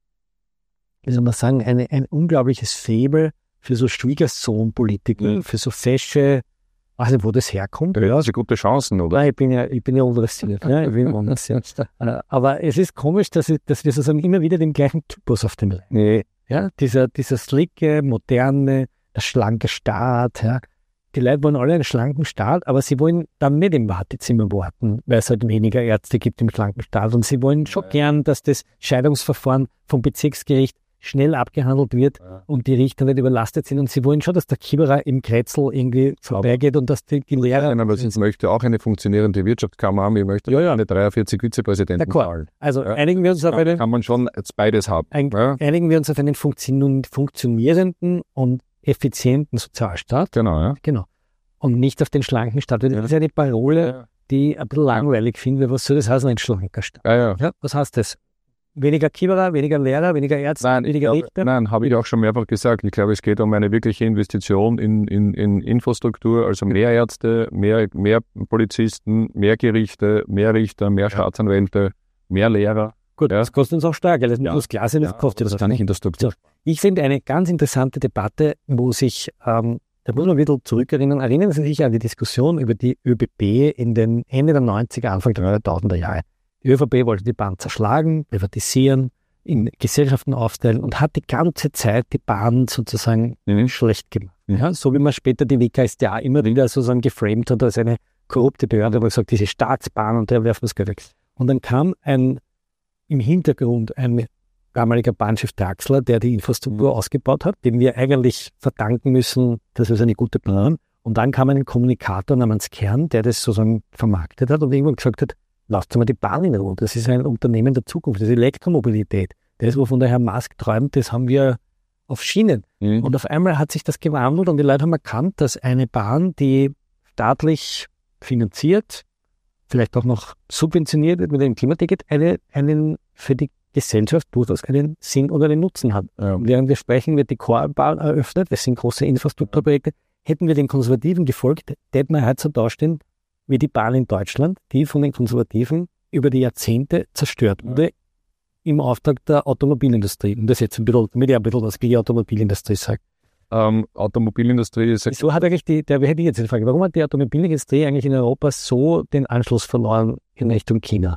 S1: wie soll man sagen, eine, ein unglaubliches Faible für so Schwiegersohn-Politiken, mhm. für so fesche, weiß nicht, wo das herkommt.
S2: Ja, das sind gute Chancen, oder?
S1: Nein, ich bin ja, ich bin ja uninteressiert. Ja, ich bin uninteressiert. Aber es ist komisch, dass, ich, dass wir sozusagen immer wieder den gleichen Typus auf dem Leib. Nee. Ja, dieser, dieser slicke, moderne, der schlanke Staat, ja. Die Leute wollen alle einen schlanken Staat, aber sie wollen dann nicht im Wartezimmer warten, weil es halt weniger Ärzte gibt im schlanken Staat. Und sie wollen schon ja. gern, dass das Scheidungsverfahren vom Bezirksgericht schnell abgehandelt wird ja. und die Richter nicht überlastet sind. Und sie wollen schon, dass der Kieberer im Kretzel irgendwie vorbeigeht und dass die, die Lehrer...
S2: Nein, aber ich möchte auch eine funktionierende Wirtschaftskammer haben. Ich möchte ja, ja. eine dreiundvierzig Vizepräsidenten
S1: zahlen. Also ja. einigen wir uns auf einen...
S2: Kann man schon beides haben.
S1: Ein, ja. Einigen wir uns auf einen funktionierenden und effizienten Sozialstaat.
S2: Genau, ja.
S1: Genau. Und nicht auf den schlanken Staat. Das ja. ist eine Parole, ja. die ich ein bisschen langweilig finde. Was soll das heißen, ein schlanker Staat?
S2: Ja, ja.
S1: Ja, was heißt das? Weniger Kieberer, weniger Lehrer, weniger Ärzte,
S2: nein,
S1: weniger
S2: glaube,
S1: Richter?
S2: Nein, habe ich auch schon mehrfach gesagt. Ich glaube, es geht um eine wirkliche Investition in, in, in Infrastruktur, also mehr Ärzte, mehr, mehr Polizisten, mehr Gerichte, mehr Richter, mehr ja. Staatsanwälte, mehr Lehrer.
S1: Gut, ja. das kostet uns auch stark. Das
S2: ja.
S1: muss klar sein, das
S2: ja,
S1: kostet
S2: das.
S1: Das
S2: kann ich in der Struktur.
S1: So, ich finde eine ganz interessante Debatte, wo sich... Ähm, Da muss man ein bisschen zurückerinnern. Erinnern Sie sich an die Diskussion über die ÖBB in den Ende der neunziger, Anfang der neuntausender Jahre. Die ÖVP wollte die Bahn zerschlagen, privatisieren, in Gesellschaften aufteilen und hat die ganze Zeit die Bahn sozusagen mhm. schlecht gemacht. Mhm. Ja, so wie man später die W K S t A immer wieder sozusagen geframed hat als eine korrupte Behörde, wo man sagt, diese Staatsbahn und der werfen wir das Geld weg. Und dann kam ein im Hintergrund ein damaliger Bahnchef Draxler, der die Infrastruktur mhm. ausgebaut hat, dem wir eigentlich verdanken müssen, dass wir so eine gute Plan haben. Und dann kam ein Kommunikator namens Kern, der das sozusagen vermarktet hat und irgendwann gesagt hat, lasst mal die Bahn in Ruhe. Das ist ein Unternehmen der Zukunft, das ist Elektromobilität. Das, wovon der Herr Musk träumt, das haben wir auf Schienen. Mhm. Und auf einmal hat sich das gewandelt und die Leute haben erkannt, dass eine Bahn, die staatlich finanziert, vielleicht auch noch subventioniert wird mit einem Klimaticket, eine, einen für die Gesellschaft durchaus einen Sinn oder einen Nutzen hat. Ja. Während wir sprechen, wird die Chorbahn eröffnet, das sind große Infrastrukturprojekte. Hätten wir den Konservativen gefolgt, hätten wir heute so dastehen wie die Bahn in Deutschland, die von den Konservativen über die Jahrzehnte zerstört wurde, ja. im Auftrag der Automobilindustrie. Und das jetzt ein bisschen, damit ich ein bisschen was gegen die Automobilindustrie sage.
S2: Ähm, Automobilindustrie ist...
S1: Wieso hat eigentlich die, der hätte ich jetzt die Frage, warum hat die Automobilindustrie eigentlich in Europa so den Anschluss verloren in Richtung China?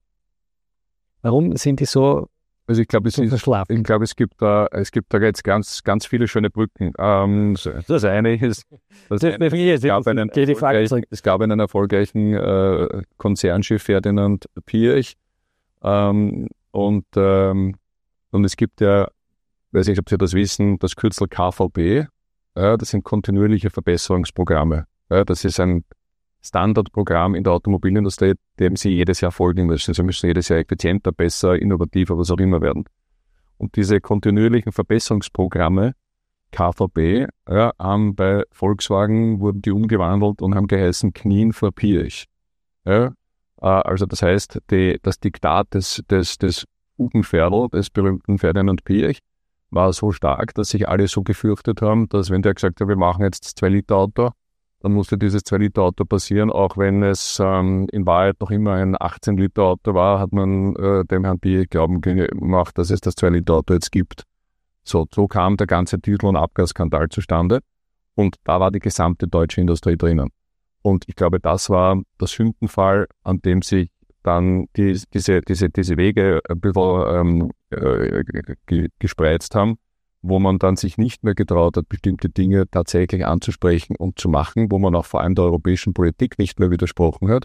S1: Warum sind die so
S2: Also ich glaube, es, ist, ich glaube, es gibt da, es gibt da jetzt ganz, ganz viele schöne Brücken. Ähm, das eine ist, das eine, es, gab einen es gab einen erfolgreichen äh, Konzernschiff Ferdinand Piëch ähm, und ähm, und es gibt ja, weiß nicht, ob Sie das wissen, das Kürzel K V B. Ja, das sind kontinuierliche Verbesserungsprogramme. Ja, das ist ein Standardprogramm in der Automobilindustrie, dem sie jedes Jahr folgen müssen. Sie müssen jedes Jahr effizienter, besser, innovativer, was auch immer werden. Und diese kontinuierlichen Verbesserungsprogramme, K V B, ja, haben bei Volkswagen, wurden die umgewandelt und haben geheißen Knien vor Piëch. Ja, also das heißt, die, das Diktat des, des, des Hugenferl, des berühmten Ferdinand Piëch, war so stark, dass sich alle so gefürchtet haben, dass wenn der gesagt hat, wir machen jetzt das zwei Liter Auto, dann musste dieses zwei Liter Auto passieren, auch wenn es ähm, in Wahrheit noch immer ein achtzehn Liter Auto war, hat man äh, dem Herrn Piëch Glauben gemacht, dass es das zwei Liter Auto jetzt gibt. So, so kam der ganze Diesel- und Abgasskandal zustande und da war die gesamte deutsche Industrie drinnen. Und ich glaube, das war der Sündenfall, an dem sich dann die, diese, diese, diese Wege ein bisschen ähm, äh, ge- gespreizt haben, wo man dann sich nicht mehr getraut hat, bestimmte Dinge tatsächlich anzusprechen und zu machen, wo man auch vor allem der europäischen Politik nicht mehr widersprochen hat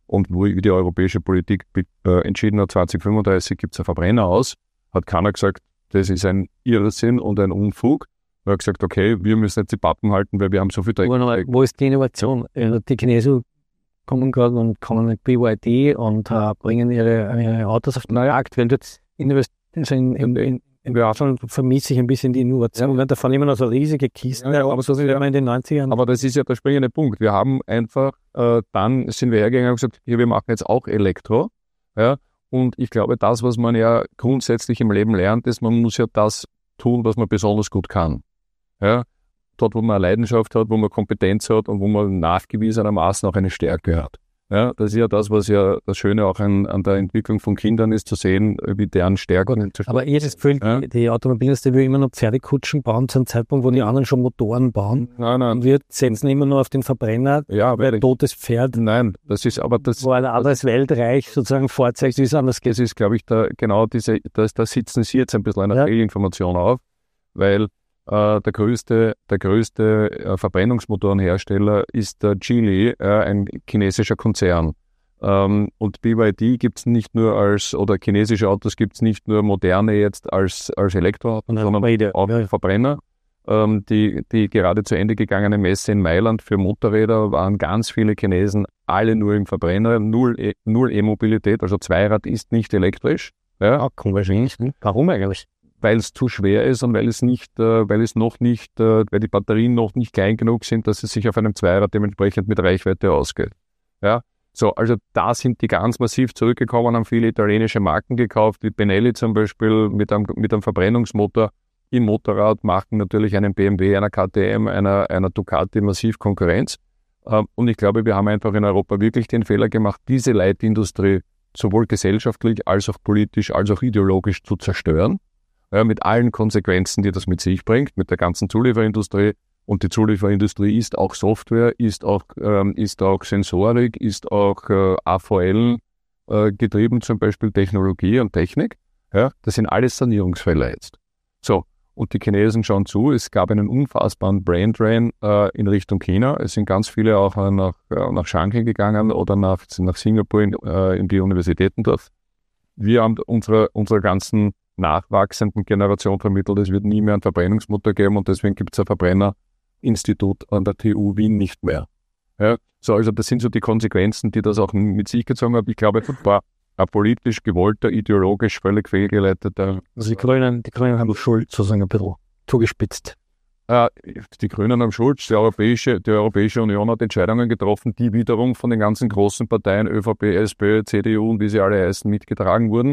S2: und wo die europäische Politik äh, entschieden hat, zwanzig fünfunddreißig gibt es einen Verbrenner aus, hat keiner gesagt, das ist ein Irrsinn und ein Unfug. Er hat gesagt, okay, wir müssen jetzt die Pappen halten, weil wir haben so viel Dreck.
S1: Wo ist die Innovation? Die Chinesen kommen gerade und kommen mit B Y D und uh, bringen ihre, ihre Autos auf den Markt. Wenn du jetzt investierst in, in, in, in Deutschland, vermisse ich ein bisschen die Innovation. Ja. Da fahren immer noch so riesige Kisten, ja, aber so sind wir in den neunzigern.
S2: Aber das ist ja der springende Punkt. Wir haben einfach, äh, dann sind wir hergegangen und gesagt, hier, wir machen jetzt auch Elektro. Ja, und ich glaube, das, was man ja grundsätzlich im Leben lernt, ist, man muss ja das tun, was man besonders gut kann. Ja, dort, wo man eine Leidenschaft hat, wo man Kompetenz hat und wo man nachgewiesenermaßen auch eine Stärke hat. Ja, das ist ja das, was ja das Schöne auch an, an der Entwicklung von Kindern ist, zu sehen, wie deren Stärken.
S1: Aber ich habe das Gefühl, ja? die, die Automobilindustrie will immer noch Pferdekutschen bauen, zu einem Zeitpunkt, wo die anderen schon Motoren bauen. Nein, nein. Und wir setzen immer nur auf den Verbrenner, ja, weil ein totes Pferd.
S2: Nein, das ist aber das.
S1: Wo ein anderes Weltreich sozusagen vorzeigt, wie es anders geht.
S2: Das ist, glaube ich, da, genau diese, da, da sitzen Sie jetzt ein bisschen eine ja. Fehlinformation auf, weil Uh, der größte, der größte uh, Verbrennungsmotorenhersteller ist der Geely, uh, ein chinesischer Konzern. Um, und B Y D gibt es nicht nur als, oder chinesische Autos gibt es nicht nur moderne jetzt als, als Elektroautos, sondern beide. Auch ja. Verbrenner. Um, die, die gerade zu Ende gegangene Messe in Mailand für Motorräder waren ganz viele Chinesen, alle nur im Verbrenner, null, e- null E-Mobilität, also Zweirad ist nicht elektrisch. Ja,
S1: ah, wahrscheinlich. Warum eigentlich?
S2: Weil es zu schwer ist und weil es nicht, äh, weil es noch nicht, äh, weil die Batterien noch nicht klein genug sind, dass es sich auf einem Zweirad dementsprechend mit Reichweite ausgeht. Ja, so, also da sind die ganz massiv zurückgekommen, haben viele italienische Marken gekauft, wie Benelli zum Beispiel mit einem, mit einem Verbrennungsmotor im Motorrad, machen natürlich einen B M W, einer K T M, einer, einer Ducati massiv Konkurrenz. Ähm, und ich glaube, wir haben einfach in Europa wirklich den Fehler gemacht, diese Leitindustrie sowohl gesellschaftlich als auch politisch als auch ideologisch zu zerstören. Ja, mit allen Konsequenzen, die das mit sich bringt, mit der ganzen Zulieferindustrie. Und die Zulieferindustrie ist auch Software, ist auch, ähm, ist auch Sensorik, ist auch äh, A V L äh, getrieben, zum Beispiel Technologie und Technik. Ja, das sind alles Sanierungsfälle jetzt. So, und die Chinesen schauen zu. Es gab einen unfassbaren Braindrain äh, in Richtung China. Es sind ganz viele auch äh, nach, äh, nach Shanghai gegangen oder nach, nach Singapur in, äh, in die Universitäten dort. Wir haben unsere, unsere ganzen nachwachsenden Generation vermittelt, es wird nie mehr einen Verbrennungsmotor geben und deswegen gibt es ein Verbrennerinstitut an der T U Wien nicht mehr. Ja, so, also das sind so die Konsequenzen, die das auch mit sich gezogen hat. Ich glaube, das war ein politisch gewollter, ideologisch völlig fehlgeleiteter...
S1: Also die Grünen, die Grünen haben Schuld sozusagen ein bisschen zugespitzt.
S2: Äh, die Grünen haben Schuld, die Europäische, die Europäische Union hat Entscheidungen getroffen, die wiederum von den ganzen großen Parteien, ÖVP, SPÖ, C D U und wie sie alle heißen, mitgetragen wurden.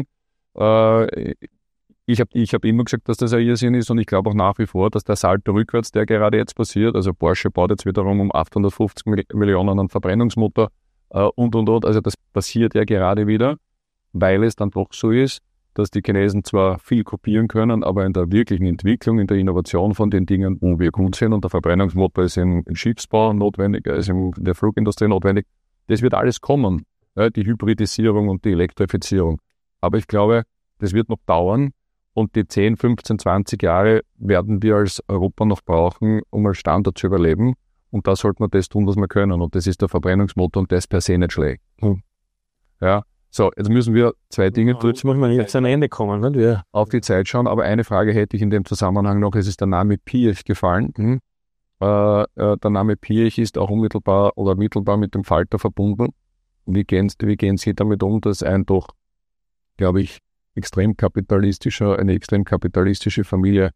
S2: Äh, Ich habe ich hab immer gesagt, dass das ein Irrsinn ist und ich glaube auch nach wie vor, dass der Salto rückwärts, der gerade jetzt passiert, also Porsche baut jetzt wiederum um achthundertfünfzig Millionen einen Verbrennungsmotor äh, und und und, also das passiert ja gerade wieder, weil es dann doch so ist, dass die Chinesen zwar viel kopieren können, aber in der wirklichen Entwicklung, in der Innovation von den Dingen, wo wir gut sind und der Verbrennungsmotor ist im, im Schiffsbau notwendig, er ist in der Flugindustrie notwendig, das wird alles kommen, ja, die Hybridisierung und die Elektrifizierung. Aber ich glaube, das wird noch dauern. Und die zehn, fünfzehn, zwanzig Jahre werden wir als Europa noch brauchen, um als Standort zu überleben. Und da sollten wir das tun, was wir können. Und das ist der Verbrennungsmotor und das per se nicht schlecht. Hm. Ja, so, jetzt müssen wir zwei Dinge tun.
S1: Jetzt müssen wir jetzt an ein Ende kommen, ne? Wir
S2: auf die Zeit schauen. Aber eine Frage hätte ich in dem Zusammenhang noch. Es ist der Name Piëch gefallen. Hm. Äh, äh, der Name Piëch ist auch unmittelbar oder mittelbar mit dem Falter verbunden. Wie gehen, wie gehen Sie damit um, dass ein doch, glaube ich, extrem kapitalistischer, eine extrem kapitalistische Familie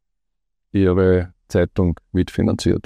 S2: ihre Zeitung mitfinanziert?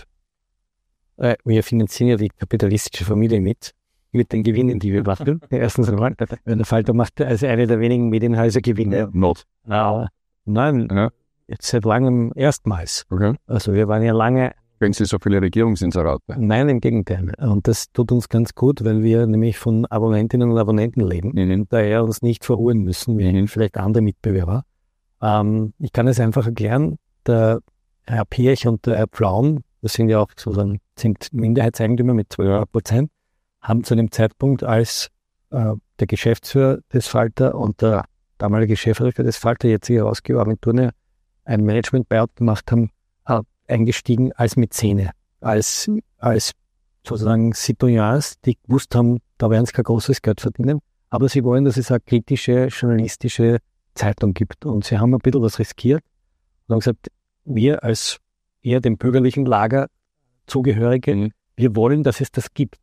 S1: Äh, wir finanzieren ja die kapitalistische Familie mit, mit den Gewinnen, die wir machen. Erstens einmal, wenn der Falter macht als eine der wenigen Medienhäuser Gewinne.
S2: Not.
S1: Uh, nein, ja. Jetzt seit langem erstmals.
S2: Okay.
S1: Also wir waren ja lange...
S2: Kriegen Sie so viele Regierungsinserate?
S1: Nein, im Gegenteil. Und das tut uns ganz gut, weil wir nämlich von Abonnentinnen und Abonnenten leben, mhm. daher uns nicht verruhen müssen, wie mhm. vielleicht andere Mitbewerber. Ähm, ich kann es einfach erklären, der Herr Piëch und der Herr Pflaum, das sind ja auch sozusagen sind Minderheitseigentümer mit zwölf Prozent, haben zu dem Zeitpunkt, als äh, der Geschäftsführer des Falter und der damalige Chefredakteur des Falter, jetzige Herausgeberagentur, ein Management-Buyout gemacht haben, äh, eingestiegen als Mäzene, als, als sozusagen Citoyens, die gewusst haben, da werden sie kein großes Geld verdienen, aber sie wollen, dass es eine kritische, journalistische Zeitung gibt. Und sie haben ein bisschen was riskiert und haben gesagt, wir als eher dem bürgerlichen Lager Zugehörige, mhm. wir wollen, dass es das gibt.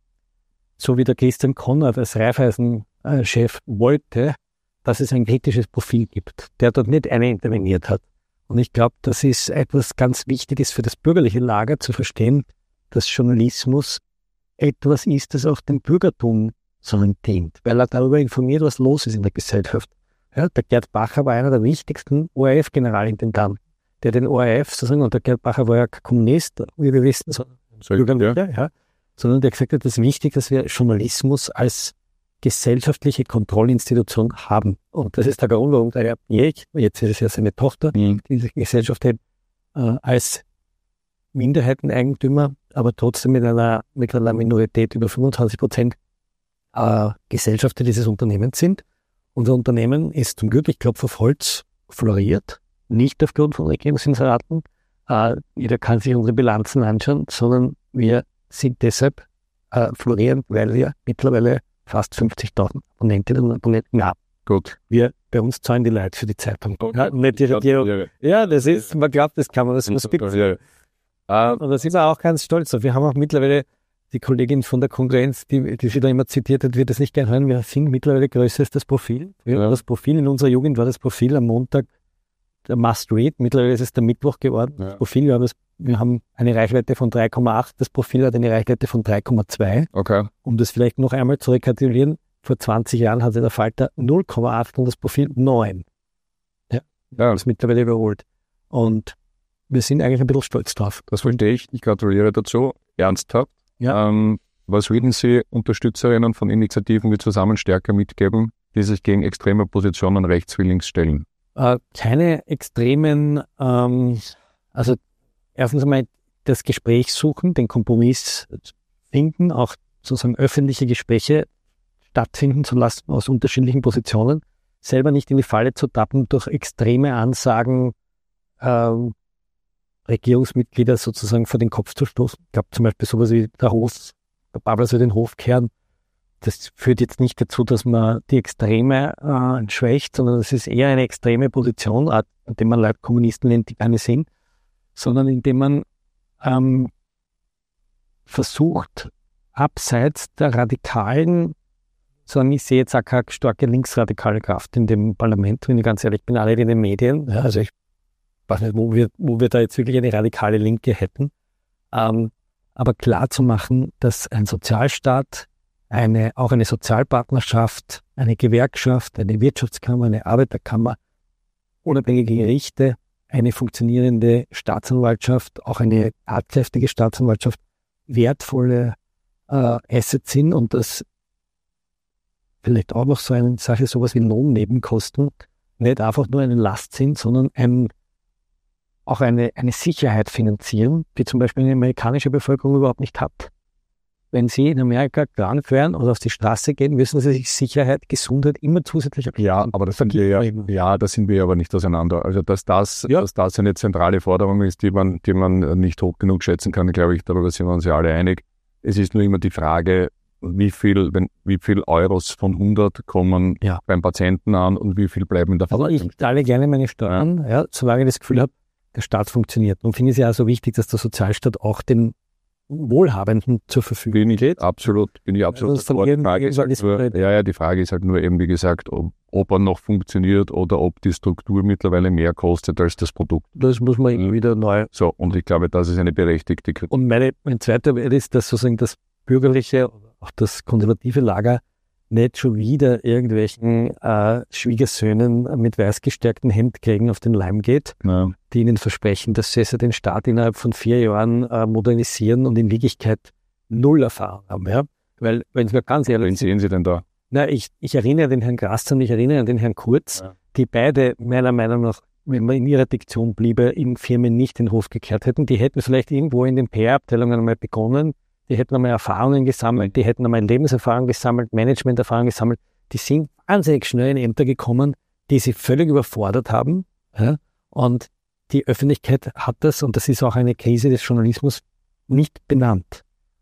S1: So wie der Christian Konrad als Raiffeisen-Chef wollte, dass es ein kritisches Profil gibt, der dort nicht eine interveniert hat. Und ich glaube, das ist etwas ganz Wichtiges für das bürgerliche Lager zu verstehen, dass Journalismus etwas ist, das auch dem Bürgertum so dient, weil er darüber informiert, was los ist in der Gesellschaft. Ja, der Gerd Bacher war einer der wichtigsten O R F-Generalintendanten, der den O R F sozusagen, und der Gerd Bacher war ja kein Kommunist, wie wir wissen, sondern Bürgerlicher, ja. ja, sondern der gesagt hat, es ist wichtig, dass wir Journalismus als gesellschaftliche Kontrollinstitution haben. Und das ist der Grund, warum der Herr Bieck, jetzt ist es ja seine Tochter, mhm. diese Gesellschaft hat, äh, als Minderheiteneigentümer, aber trotzdem mit einer, mit einer Minorität über fünfundzwanzig Prozent äh, Gesellschafter dieses Unternehmens sind. Unser Unternehmen ist zum Glück, ich glaube, auf Holz floriert, nicht aufgrund von Regierungsinseraten. Äh, jeder kann sich unsere Bilanzen anschauen, sondern wir sind deshalb äh, florierend, weil wir mittlerweile fast fünfzigtausend Abonnentinnen und Abonnenten haben.
S2: Gut.
S1: Wir, bei uns zahlen die Leute für die Zeitung. Ja, nicht die Regierung. Ja, das ist, man glaubt, das kann man, das muss bitte. Ja. Uh, und da sind wir auch ganz stolz auf. Wir haben auch mittlerweile die Kollegin von der Konkurrenz, die, die sie da immer zitiert hat, wird das nicht gerne hören. Wir sind mittlerweile größer als das Profil. Ja. Das Profil in unserer Jugend war das Profil am Montag der Must-Read. Mittlerweile ist es der Mittwoch geworden. Ja. Das Profil, wir haben, das, wir haben eine Reichweite von drei Komma acht. Das Profil hat eine Reichweite von drei Komma zwei.
S2: Okay.
S1: Um das vielleicht noch einmal zu rekapitulieren, vor zwanzig Jahren hatte der Falter null Komma acht und das Profil neun. Ja. Ja. Das ist mittlerweile überholt. Und wir sind eigentlich ein bisschen stolz drauf.
S2: Das verstehe ich. Ich gratuliere dazu. Ernsthaft. Ja. Ähm, was würden Sie Unterstützerinnen von Initiativen wie Zusammen stärker mitgeben, die sich gegen extreme Positionen rechts wie links stellen?
S1: Äh, keine extremen, ähm, also erstens einmal das Gespräch suchen, den Kompromiss finden, auch sozusagen öffentliche Gespräche stattfinden zu lassen aus unterschiedlichen Positionen, selber nicht in die Falle zu tappen durch extreme Ansagen, ähm, Regierungsmitglieder sozusagen vor den Kopf zu stoßen. Ich glaube zum Beispiel sowas wie der Hof, der Babler soll den Hof kehren. Das führt jetzt nicht dazu, dass man die Extreme äh, schwächt, sondern es ist eher eine extreme Position, an dem man Leute Kommunisten nennt, die keine sind, sondern indem man ähm, versucht, abseits der radikalen, sondern ich sehe jetzt auch keine starke linksradikale Kraft in dem Parlament, wenn ich ganz ehrlich bin, alle in den Medien, ja, also ich weiß nicht, wo wir, wo wir da jetzt wirklich eine radikale Linke hätten. Ähm, aber klar zu machen, dass ein Sozialstaat, eine, auch eine Sozialpartnerschaft, eine Gewerkschaft, eine Wirtschaftskammer, eine Arbeiterkammer, unabhängige Gerichte, eine funktionierende Staatsanwaltschaft, auch eine tatkräftige Staatsanwaltschaft, wertvolle äh, Assets sind und das vielleicht auch noch so eine Sache, sowas wie Lohnnebenkosten, nicht einfach nur eine Last sind, sondern ein auch eine, eine Sicherheit finanzieren, die zum Beispiel eine amerikanische Bevölkerung überhaupt nicht hat. Wenn Sie in Amerika krank werden oder auf die Straße gehen, müssen Sie sich Sicherheit, Gesundheit immer zusätzlich erklären.
S2: Ja, aber das sind wir ja, ja, da sind wir aber nicht auseinander. Also dass das, ja. dass das eine zentrale Forderung ist, die man, die man nicht hoch genug schätzen kann, glaube ich, darüber sind wir uns ja alle einig. Es ist nur immer die Frage, wie viel, wenn, wie viel Euros von hundert kommen ja. beim Patienten an und wie viel bleiben in der
S1: Aber ich zahle gerne meine Steuern, ja. Ja, solange ich das Gefühl habe, der Staat funktioniert. Und finde ich es ja auch so wichtig, dass der Sozialstaat auch den Wohlhabenden zur Verfügung steht.
S2: Absolut, bin ich absolut
S1: also die Frage ist halt
S2: nur, ja, ja, die Frage ist halt nur eben, wie gesagt, ob, ob er noch funktioniert oder ob die Struktur mittlerweile mehr kostet als das Produkt.
S1: Das muss man irgendwie wieder neu.
S2: So, und ich glaube, das ist eine berechtigte Kritik.
S1: Und meine, mein zweiter Wert ist, dass sozusagen das bürgerliche, auch das konservative Lager nicht schon wieder irgendwelchen äh, Schwiegersöhnen mit weiß gestärkten Hemdkriegen auf den Leim geht, ja. die ihnen versprechen, dass sie also den Staat innerhalb von vier Jahren äh, modernisieren und in Wirklichkeit null Erfahrung haben. Ja? Weil, wenn es mir ganz ehrlich
S2: Wen sehen Sie denn da?
S1: Na, ich, ich erinnere an den Herrn Grasser und ich erinnere an den Herrn Kurz, ja. die beide meiner Meinung nach, wenn man in ihrer Diktion bliebe, in Firmen nicht den Hof gekehrt hätten. Die hätten vielleicht irgendwo in den P R-Abteilungen einmal begonnen, die hätten einmal Erfahrungen gesammelt, die hätten einmal Lebenserfahrung gesammelt, Managementerfahrung gesammelt. Die sind wahnsinnig schnell in Ämter gekommen, die sie völlig überfordert haben. Ja? Und die Öffentlichkeit hat das, und das ist auch eine Krise des Journalismus, nicht benannt.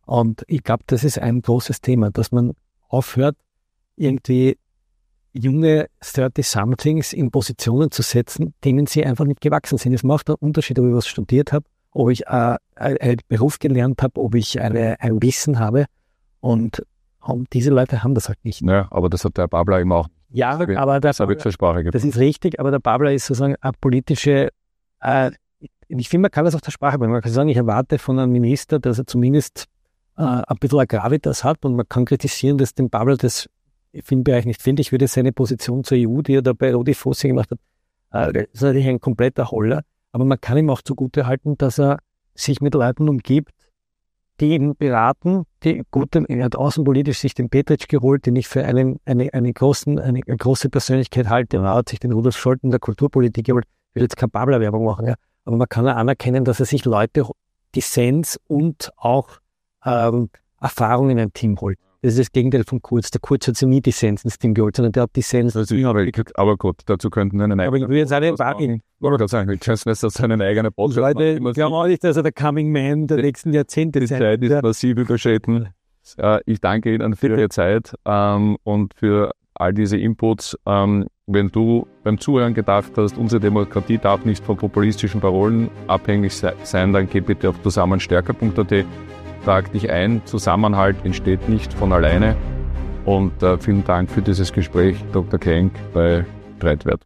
S1: Und ich glaube, das ist ein großes Thema, dass man aufhört, irgendwie junge thirty-somethings in Positionen zu setzen, denen sie einfach nicht gewachsen sind. Es macht einen Unterschied, ob ich was studiert habe, ob ich äh, einen Beruf gelernt habe, ob ich eine, ein Wissen habe. Und, und diese Leute haben das halt nicht.
S2: Ja, aber das hat der Babler immer auch.
S1: Ja, aber der
S2: Babler,
S1: das ist richtig, aber der Babler ist sozusagen eine politische, äh, ich finde, man kann das auch der Sprache bringen. Man kann sagen, ich erwarte von einem Minister, dass er zumindest äh, ein bisschen eine Gravitas hat, und man kann kritisieren, dass den Babler das im Filmbereich nicht findet. Ich würde seine Position zur E U, die er da bei Rudi Fossi gemacht hat, äh, das ist natürlich ein kompletter Holler, aber man kann ihm auch zugute halten, dass er sich mit Leuten umgibt, die ihn beraten, die gute, er hat außenpolitisch sich den Petritsch geholt, den ich für einen, eine, eine, großen, eine, eine große Persönlichkeit halte. Er hat sich den Rudolf Scholten der Kulturpolitik geholt. Ich will jetzt keine Babler-Werbung machen, ja. Aber man kann auch anerkennen, dass er sich Leute, Dissens und auch ähm, Erfahrung in ein Team holt. Das ist das Gegenteil von Kurz. Der Kurz hat sich nie Dissens ins Team geholt, sondern der hat Dissens.
S2: Also, aber, aber gut, dazu könnten wir einen eigenen.
S1: Aber ich will jetzt alle sagen.
S2: Oder das sagen, ich weiß dass seinen eigenen Podcast
S1: Leute, ich glaube auch nicht, dass er der Coming Man der nächsten Jahrzehnte
S2: ist. Die Zeit ist massiv überschritten. Äh, ich danke Ihnen für Ihre Zeit ähm, und für all diese Inputs. Ähm, wenn du beim Zuhören gedacht hast, unsere Demokratie darf nicht von populistischen Parolen abhängig sein, dann geh bitte auf zusammenstärker punkt a t, trag dich ein. Zusammenhalt entsteht nicht von alleine. Und äh, vielen Dank für dieses Gespräch, Doktor Klenk bei Streitwert.